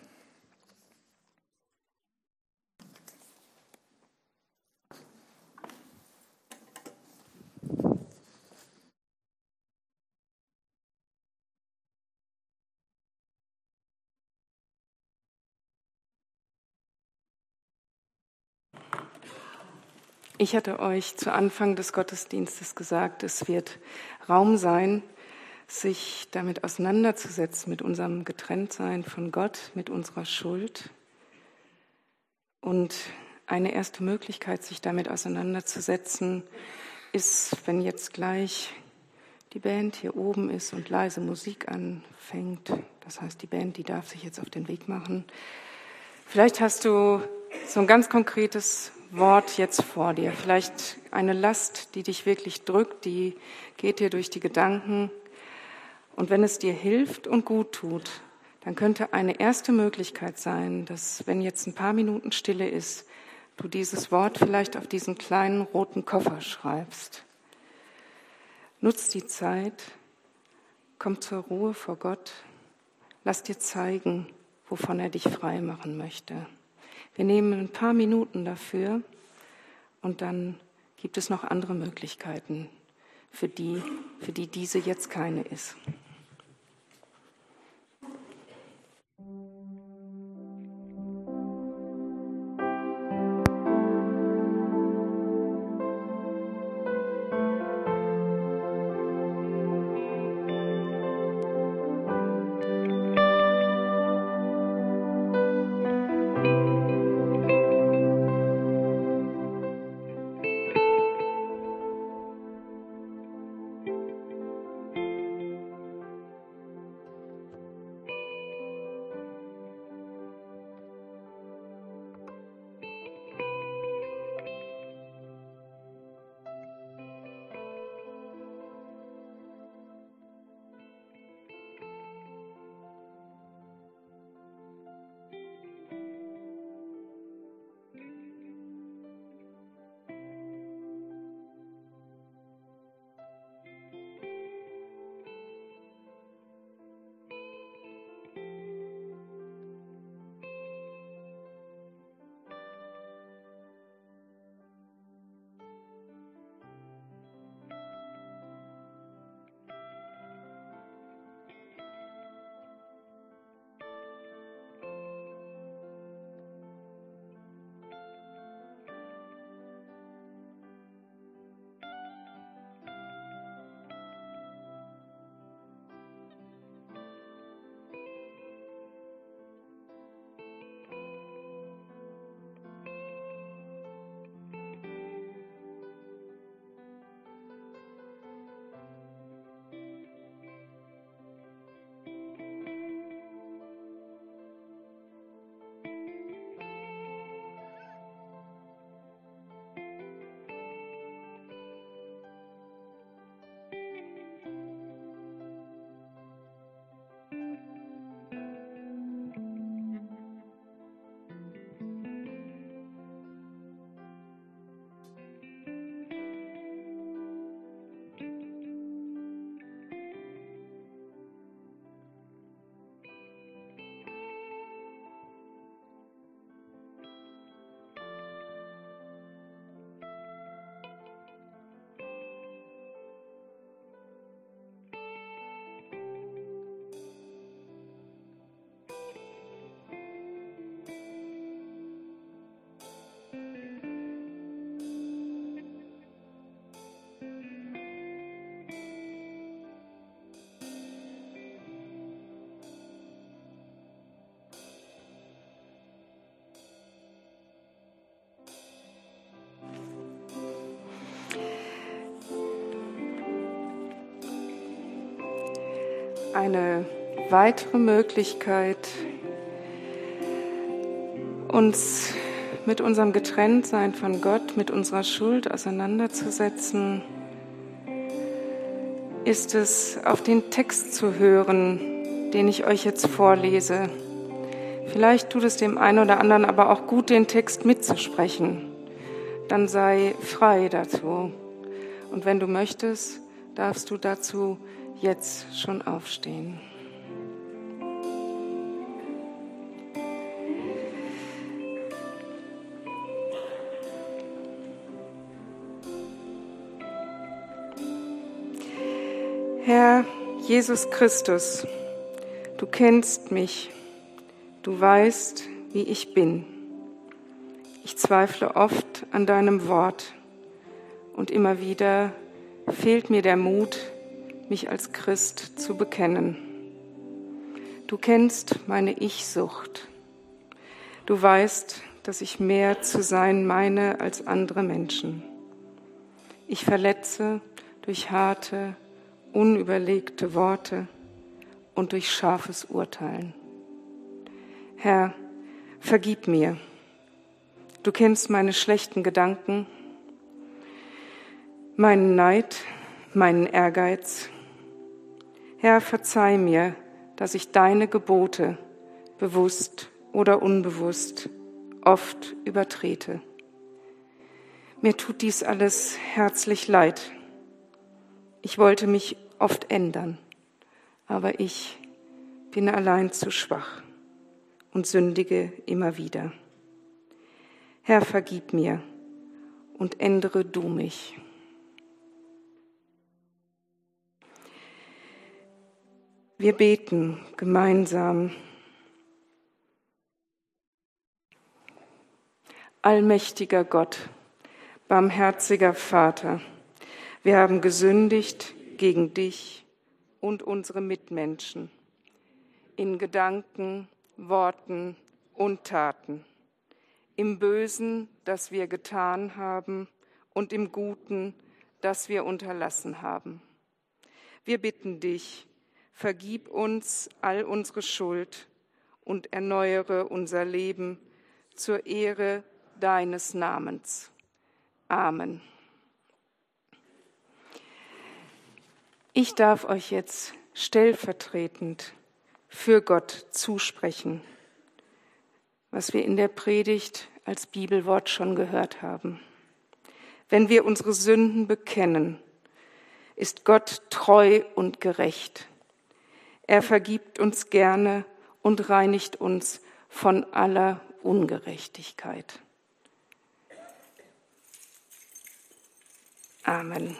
Ich hatte euch zu Anfang des Gottesdienstes gesagt, es wird Raum sein, sich damit auseinanderzusetzen, mit unserem Getrenntsein von Gott, mit unserer Schuld. Und eine erste Möglichkeit, sich damit auseinanderzusetzen, ist, wenn jetzt gleich die Band hier oben ist und leise Musik anfängt. Das heißt, die Band, die darf sich jetzt auf den Weg machen. Vielleicht hast du so ein ganz konkretes Wort jetzt vor dir. Vielleicht eine Last, die dich wirklich drückt, die geht dir durch die Gedanken. Und wenn es dir hilft und gut tut, dann könnte eine erste Möglichkeit sein, dass, wenn jetzt ein paar Minuten Stille ist, du dieses Wort vielleicht auf diesen kleinen roten Koffer schreibst. Nutz die Zeit, komm zur Ruhe vor Gott, lass dir zeigen, wovon er dich frei machen möchte. Wir nehmen ein paar Minuten dafür und dann gibt es noch andere Möglichkeiten, für die diese jetzt keine ist. eine weitere Möglichkeit, uns mit unserem Getrenntsein von Gott, mit unserer Schuld auseinanderzusetzen, ist es, auf den Text zu hören, den ich euch jetzt vorlese. Vielleicht tut es dem einen oder anderen aber auch gut, den Text mitzusprechen. Dann sei frei dazu. Und wenn du möchtest, darfst du dazu jetzt schon aufstehen. Herr Jesus Christus, du kennst mich, du weißt, wie ich bin. Ich zweifle oft an deinem Wort und immer wieder fehlt mir der Mut, mich als Christ zu bekennen. Du kennst meine Ich-Sucht. Du weißt, dass ich mehr zu sein meine als andere Menschen. Ich verletze durch harte, unüberlegte Worte und durch scharfes Urteilen. Herr, vergib mir. Du kennst meine schlechten Gedanken, meinen Neid, meinen Ehrgeiz. Herr, verzeih mir, dass ich deine Gebote bewusst oder unbewusst oft übertrete. Mir tut dies alles herzlich leid. Ich wollte mich oft ändern, aber ich bin allein zu schwach und sündige immer wieder. Herr, vergib mir und ändere du mich. Wir beten gemeinsam. Allmächtiger Gott, barmherziger Vater, wir haben gesündigt gegen dich und unsere Mitmenschen in Gedanken, Worten und Taten, im Bösen, das wir getan haben, und im Guten, das wir unterlassen haben. Wir bitten dich, vergib uns all unsere Schuld und erneuere unser Leben zur Ehre deines Namens. Amen. Ich darf euch jetzt stellvertretend für Gott zusprechen, was wir in der Predigt als Bibelwort schon gehört haben. Wenn wir unsere Sünden bekennen, ist Gott treu und gerecht. Er vergibt uns gerne und reinigt uns von aller Ungerechtigkeit. Amen.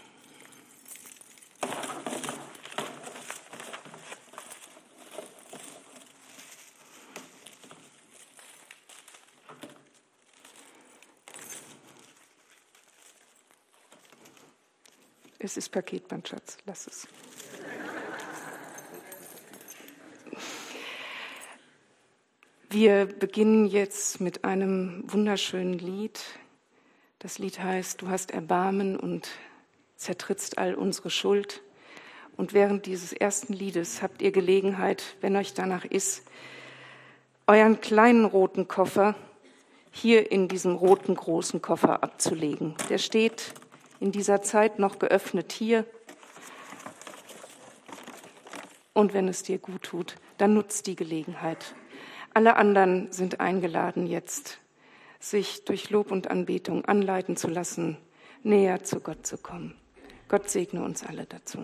Es ist Paketband, Schatz, lass es. Wir beginnen jetzt mit einem wunderschönen Lied. Das Lied heißt, du hast Erbarmen und zertrittst all unsere Schuld. Und während dieses ersten Liedes habt ihr Gelegenheit, wenn euch danach ist, euren kleinen roten Koffer hier in diesem roten großen Koffer abzulegen. Der steht in dieser Zeit noch geöffnet hier. Und wenn es dir gut tut, dann nutzt die Gelegenheit. Alle anderen sind eingeladen, jetzt sich durch Lob und Anbetung anleiten zu lassen, näher zu Gott zu kommen. Gott segne uns alle dazu.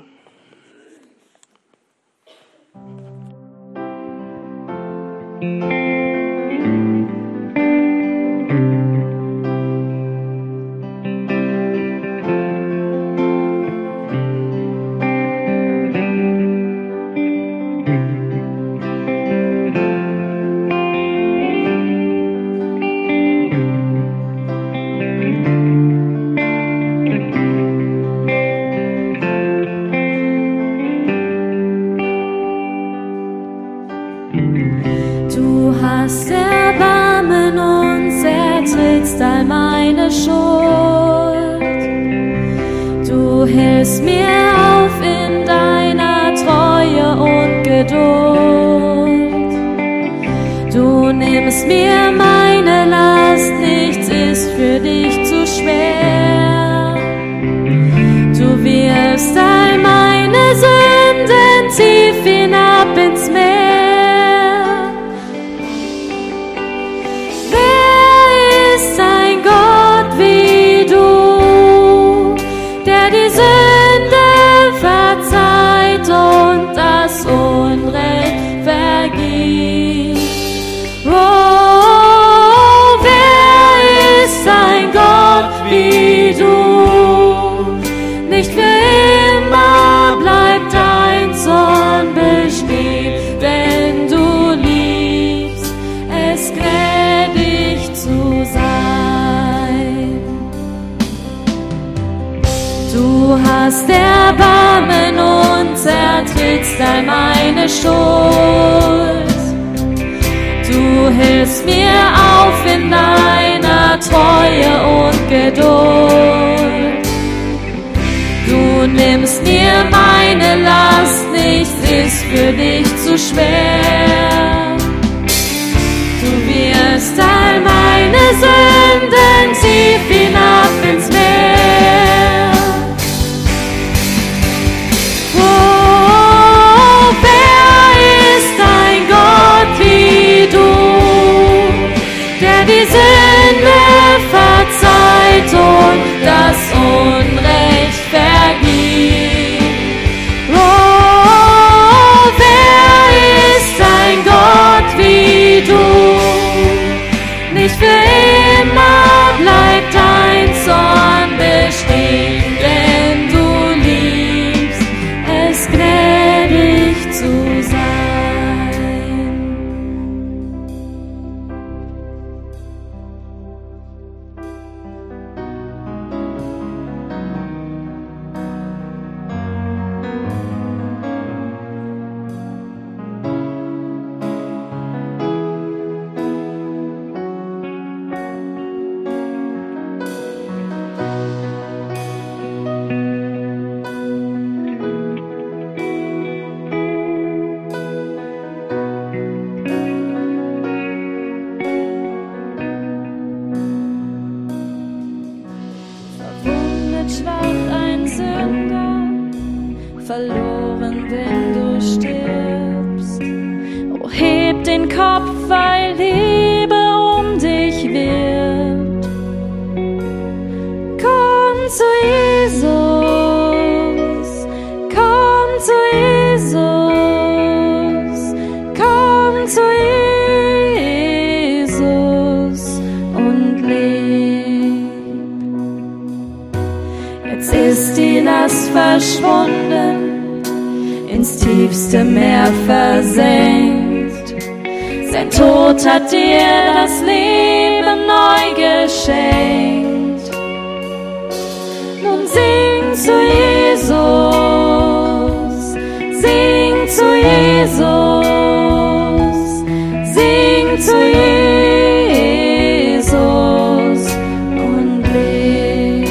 Du hast Erbarmen und zertrittst all meine Schuld. Du hilfst mir auf in deiner Treue nimmst mir meine Last, nichts ist für dich zu schwer. Du wirfst all meine Sünden tief hinab ins Meer. Wer ist ein Gott wie du, der die Sünde verzeiht und das Unrecht vergibt? Oh, wer ist ein Gott wie du? Nicht für immer bleibt dein Zorn bestehen, denn du liebst es gnädig zu sein. Du hast Erbarmen und zertrittst all meine Schuld. Du hilfst mir auf in deiner Treue und Geduld. Du nimmst mir meine Last, nichts ist für dich zu schwer. Du wirst all meine Sünden tief hinab ins Meer. Oh, wer ist ein Gott wie du, der die Sünde verzeiht und das Unrecht vergibt? Oh, wer ist ein Gott wie du? Nicht für immer bleibt dein Zorn bestehen, denn du liebst es gnädig zu sein. Verwundet, schwach, ein Sünder, verloren, denn du stirbst. Oh, heb den Kopf, weil Liebe um dich wirbt. Komm zu Jesus, komm zu Jesus, komm zu Jesus und leb. Jetzt ist die Last verschwunden, ins tiefste Meer versenkt. Sein Tod hat dir das Leben neu geschenkt. Nun sing zu Jesus, sing zu Jesus, sing zu Jesus und leb.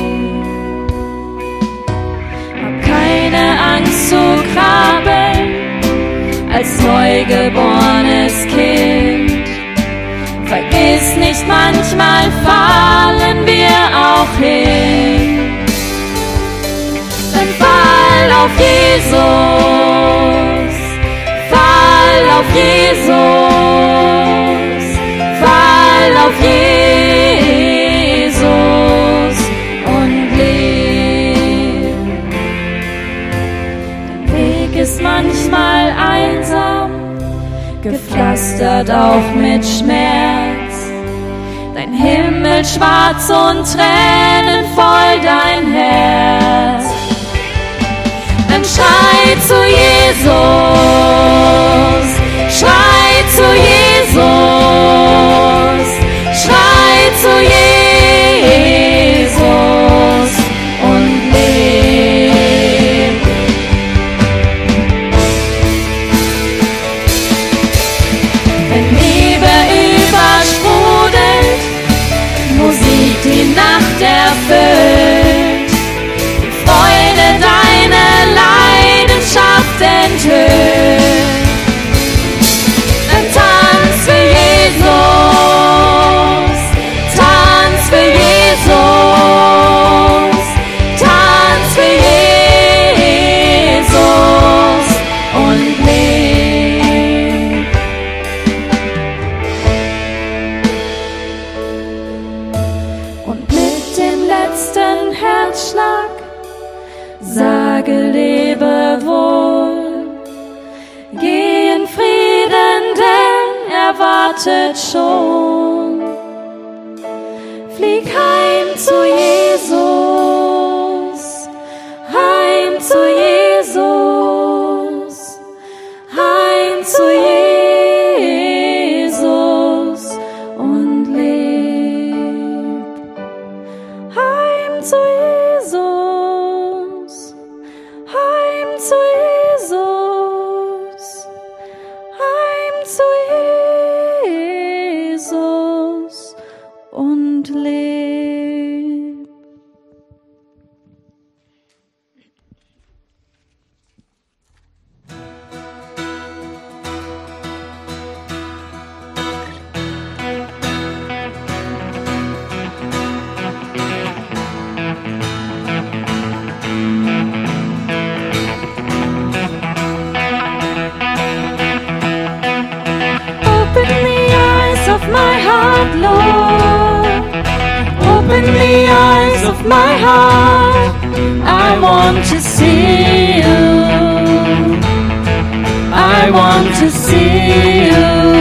Hab keine Angst zu krabbeln, als neugeborenes Kind. Vergiss nicht, manchmal fallen wir auch hin. Dann fall auf Jesus, fall auf Jesus, fall auf Jesus und leb. Der Weg ist manchmal einsam, gepflastert auch mit Schmerz. Dein Himmel schwarz und Tränen voll dein Herz. Dann schrei zu Jesus, schrei zu Jesus, schrei zu Jesus und leb. Wenn Liebe übersprudelt, Musik die Nacht erfüllt, die Freude deine Leidenschaft enthüllt. Herzschlag. Sage Lebewohl, geh in Frieden, denn er wartet schon. Flieg heim zu Jesus, heim zu Jesus, heim zu Jesus und leb. Heim zu Jesus, heim zu Jesus, heim zu Jesus und leb. Open the eyes of my heart, Lord. Open the eyes of my heart. I want to see you. I want to see you.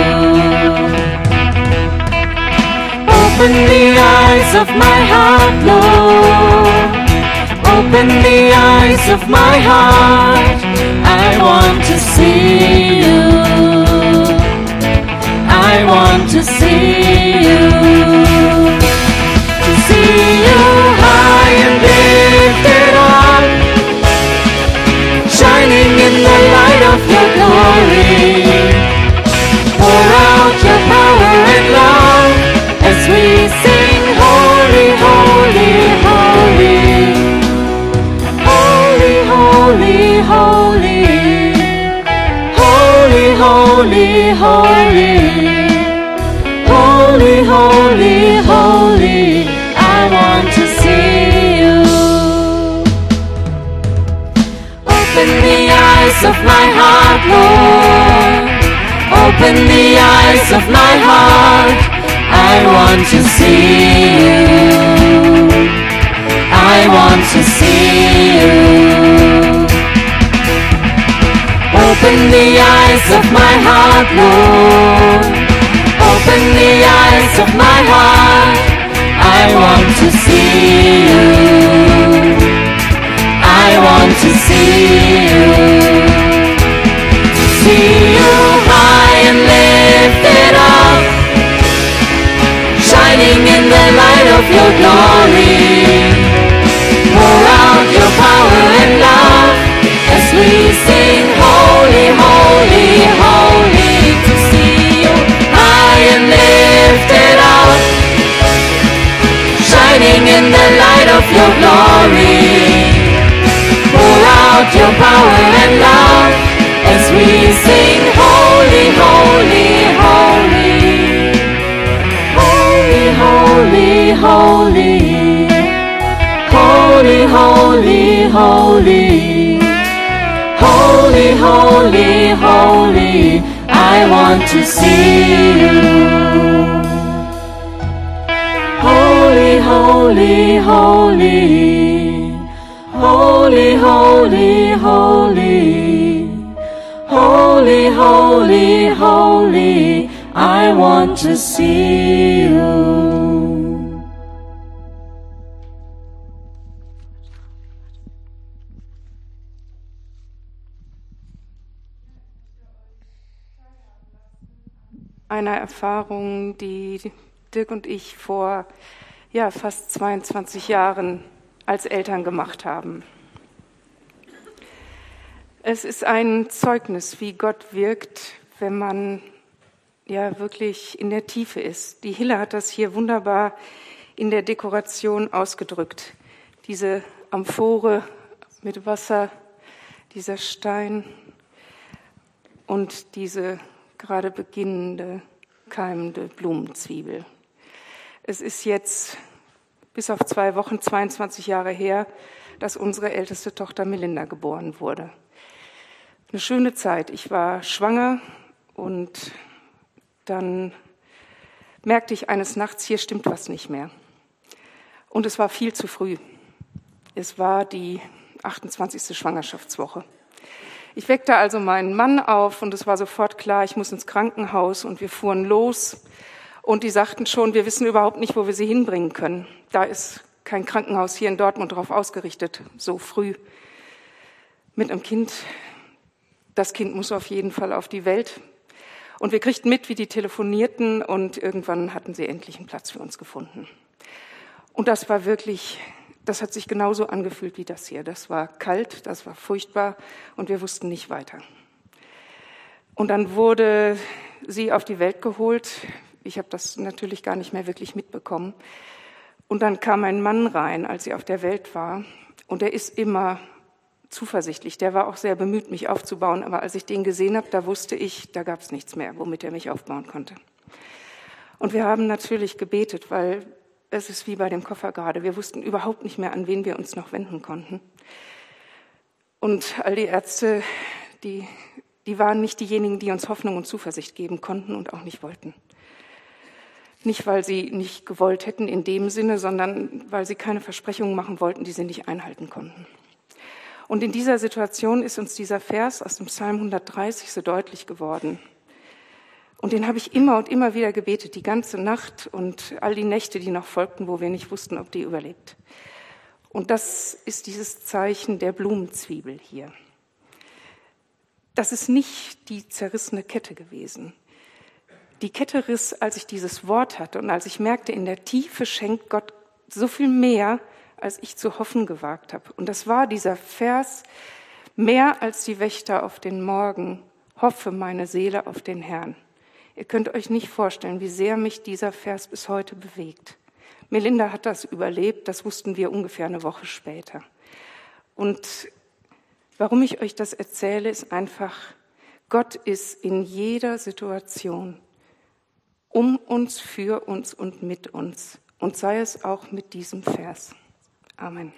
Open the eyes of my heart, Lord. Open the eyes of my heart. I want to see you. I want to see you. To see you high and lifted up, shining in the light of your glory. Pour out your power and love as we sing holy, holy, holy. Holy, holy, holy. Holy, holy, holy. Holy, holy, holy. I want to see you. Open the eyes of my heart, Lord. Open the eyes of my heart. I want to see you. I want to see you. Open the eyes of my heart, Lord. Open the eyes of my heart. I want to see you. I want to see you. To see you high and lifted up, shining in the light of your glory. Pour out your power and love as we sing holy, holy, holy. To see you high and lifted up, shining in the light of your glory. Pour out your power and love as we sing holy, holy, holy. Holy, holy, holy. Holy, holy, holy. Holy, holy, holy. I want to see you. Holy, holy, holy. Holy, holy, holy. Holy, holy, holy. I want to see you. Einer Erfahrung, die Dirk und ich vor fast 22 Jahren als Eltern gemacht haben. Es ist ein Zeugnis, wie Gott wirkt, wenn man wirklich in der Tiefe ist. Die Hille hat das hier wunderbar in der Dekoration ausgedrückt. Diese Amphore mit Wasser, dieser Stein und diese gerade beginnende, keimende Blumenzwiebel. Es ist jetzt bis auf 2 Wochen 22 Jahre her, dass unsere älteste Tochter Melinda geboren wurde. Eine schöne Zeit. Ich war schwanger und dann merkte ich eines Nachts, hier stimmt was nicht mehr. Und es war viel zu früh. Es war die 28. Schwangerschaftswoche. Ich weckte also meinen Mann auf und es war sofort klar, ich muss ins Krankenhaus und wir fuhren los und die sagten schon, wir wissen überhaupt nicht, wo wir sie hinbringen können. Da ist kein Krankenhaus hier in Dortmund darauf ausgerichtet, so früh mit einem Kind. Das Kind muss auf jeden Fall auf die Welt. Und wir kriegten mit, wie die telefonierten und irgendwann hatten sie endlich einen Platz für uns gefunden. Und das war wirklich, das hat sich genauso angefühlt wie das hier. Das war kalt, das war furchtbar und wir wussten nicht weiter. Und dann wurde sie auf die Welt geholt. Ich habe das natürlich gar nicht mehr wirklich mitbekommen. Und dann kam ein Mann rein, als sie auf der Welt war. Und er ist immer zuversichtlich. Der war auch sehr bemüht, mich aufzubauen. Aber als ich den gesehen habe, da wusste ich, da gab es nichts mehr, womit er mich aufbauen konnte. Und wir haben natürlich gebetet, weil es ist wie bei dem Koffer gerade. Wir wussten überhaupt nicht mehr, an wen wir uns noch wenden konnten. Und all die Ärzte, die waren nicht diejenigen, die uns Hoffnung und Zuversicht geben konnten und auch nicht wollten. Nicht, weil sie nicht gewollt hätten in dem Sinne, sondern weil sie keine Versprechungen machen wollten, die sie nicht einhalten konnten. Und in dieser Situation ist uns dieser Vers aus dem Psalm 130 so deutlich geworden. Und den habe ich immer und immer wieder gebetet, die ganze Nacht und all die Nächte, die noch folgten, wo wir nicht wussten, ob die überlebt. Und das ist dieses Zeichen der Blumenzwiebel hier. Das ist nicht die zerrissene Kette gewesen. Die Kette riss, als ich dieses Wort hatte und als ich merkte, in der Tiefe schenkt Gott so viel mehr, als ich zu hoffen gewagt habe. Und das war dieser Vers, mehr als die Wächter auf den Morgen, hoffe meine Seele auf den Herrn. Ihr könnt euch nicht vorstellen, wie sehr mich dieser Vers bis heute bewegt. Melinda hat das überlebt, das wussten wir ungefähr eine Woche später. Und warum ich euch das erzähle, ist einfach, Gott ist in jeder Situation um uns, für uns und mit uns. Und sei es auch mit diesem Vers. Amen.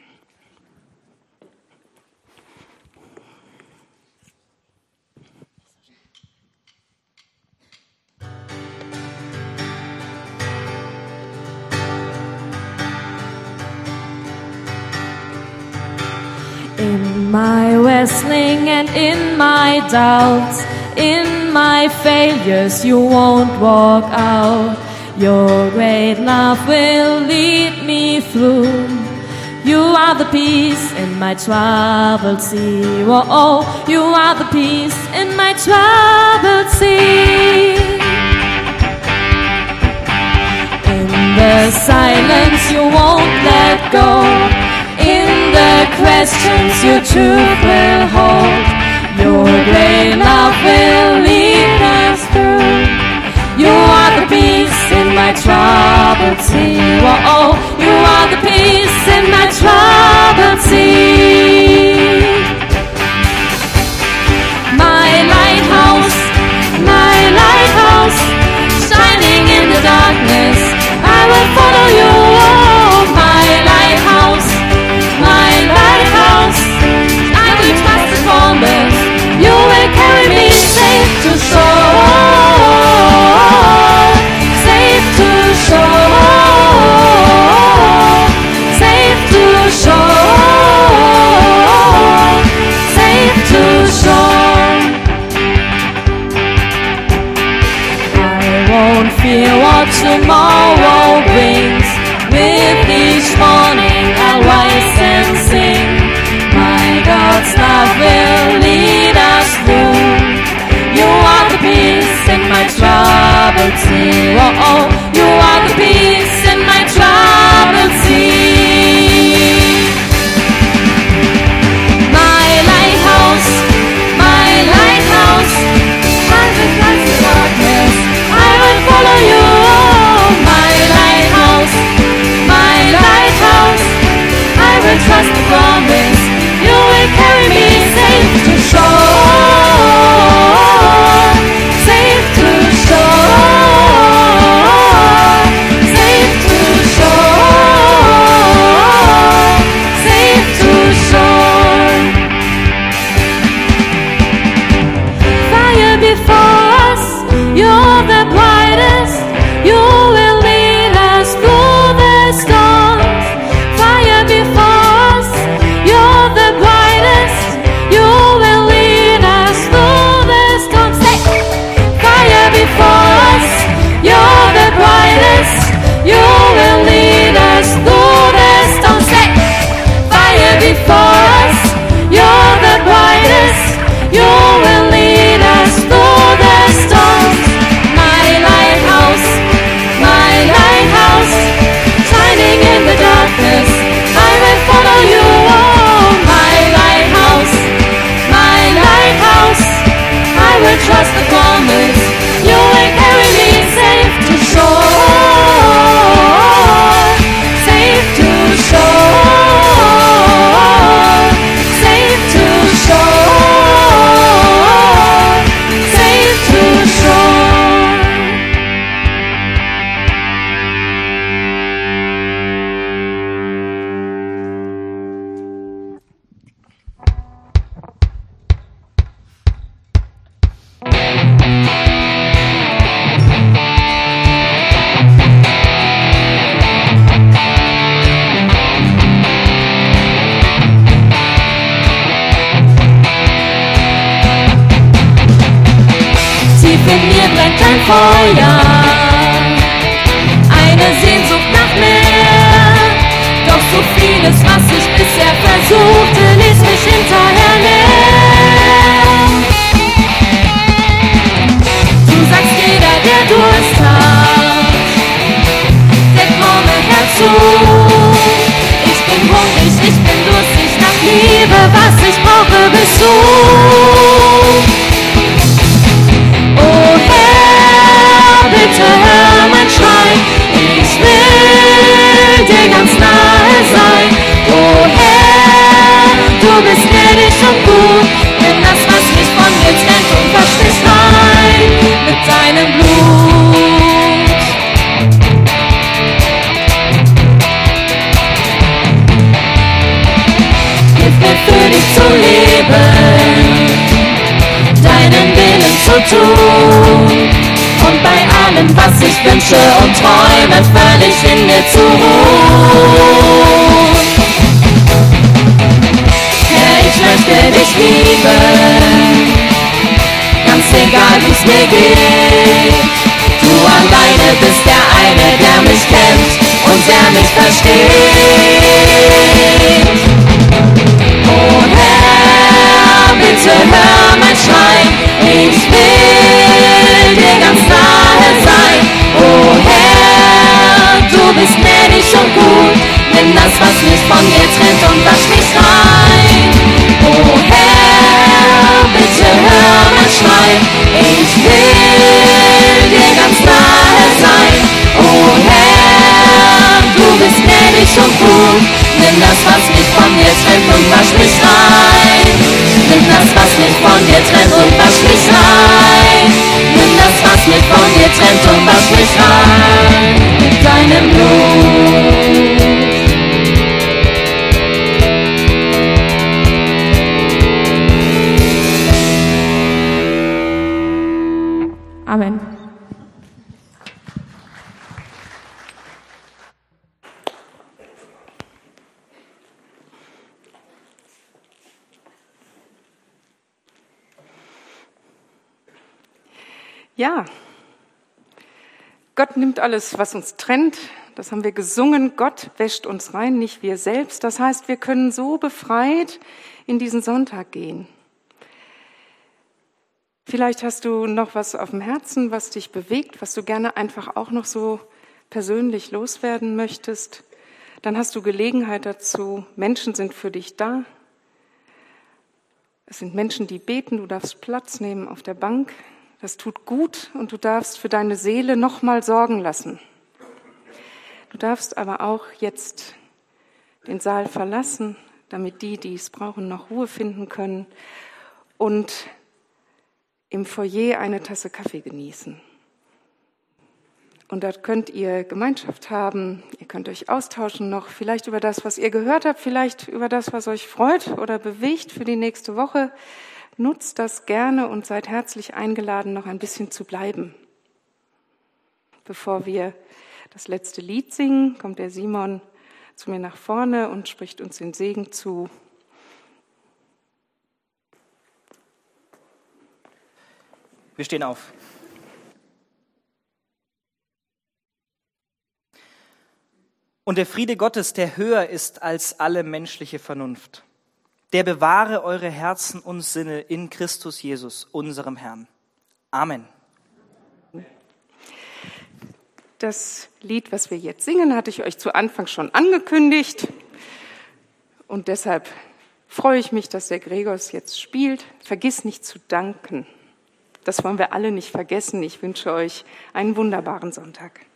In my wrestling and in my doubts, in my failures, you won't walk out. Your great love will lead me through. You are the peace in my troubled sea. Oh, oh, you are the peace in my troubled sea. In the silence, you won't let go. In the questions, your truth will hold. Your great love will lead us through. You are the peace in my troubled sea. Oh, oh, you are the peace in my troubled sea. My lighthouse, shining in the darkness, I will follow you. Oh, my lighthouse, I will trust the promise. You will carry me safe to shore, safe to shore, safe to shore, safe to shore. I won't fear what tomorrow brings. With each morning I'll rise and sing. My God's love will lead us through. You are the peace in my troubled sea. Oh, oh, you are the peace in my troubled sea. My lighthouse, I will fly the darkness, I will follow you. My lighthouse, I will trust the promise. You will carry me safe to shore, safe to shore, safe to shore, safe to shore. Fire before us, you're the brightest. You will lead us through the storms. Fire before us, Feuer, eine Sehnsucht nach mehr. Doch so vieles, was ich bisher versuchte, ließ mich hinterher leer. Du sagst, jeder, der Durst hat, der komme herzu. Ich bin hungrig, ich bin durstig nach Liebe, was ich brauche, bist du. Oh Herr, bitte hör mein Schrei, ich will dir ganz nahe sein. Oh Herr, du bist gnädig und gut, nimm das, was mich von dir trennt und wasch mich rein mit deinem Blut. Hilf mir für dich zu leben, deinen Willen zu tun und bei allem, was ich wünsche und träume, völlig in dir zu ruhen. Herr, ich möchte dich lieben, ganz egal wie's mir geht. Du alleine bist der eine, der mich kennt und der mich versteht. Oh Herr, bitte hör mein Schrei, ich will dir ganz nahe sein. Oh Herr, du bist gnädig und gut, nimm das, was mich von dir trennt und wasch mich rein. Oh Herr, bitte hör mein Schrei, ich will dir ganz nahe sein. Oh Herr, du bist gnädig und gut, nimm das, was mich von dir trennt und wasch mich rein. Nimm das, was mich von dir trennt und wasch mich rein. Nimm das, was mich von dir trennt und wasch mich rein mit deinem Blut. Amen. Ja, Gott nimmt alles, was uns trennt. Das haben wir gesungen. Gott wäscht uns rein, nicht wir selbst. Das heißt, wir können so befreit in diesen Sonntag gehen. Vielleicht hast du noch was auf dem Herzen, was dich bewegt, was du gerne einfach auch noch so persönlich loswerden möchtest. Dann hast du Gelegenheit dazu. Menschen sind für dich da. Es sind Menschen, die beten. Du darfst Platz nehmen auf der Bank. Das tut gut und du darfst für deine Seele nochmal sorgen lassen. Du darfst aber auch jetzt den Saal verlassen, damit die, die es brauchen, noch Ruhe finden können und im Foyer eine Tasse Kaffee genießen. Und dort könnt ihr Gemeinschaft haben, ihr könnt euch austauschen noch, vielleicht über das, was ihr gehört habt, vielleicht über das, was euch freut oder bewegt für die nächste Woche. Nutzt das gerne und seid herzlich eingeladen, noch ein bisschen zu bleiben. Bevor wir das letzte Lied singen, kommt der Simon zu mir nach vorne und spricht uns den Segen zu. Wir stehen auf. Und der Friede Gottes, der höher ist als alle menschliche Vernunft, der bewahre eure Herzen und Sinne in Christus Jesus, unserem Herrn. Amen. Das Lied, was wir jetzt singen, hatte ich euch zu Anfang schon angekündigt. Und deshalb freue ich mich, dass der Gregor es jetzt spielt. Vergiss nicht zu danken. Das wollen wir alle nicht vergessen. Ich wünsche euch einen wunderbaren Sonntag.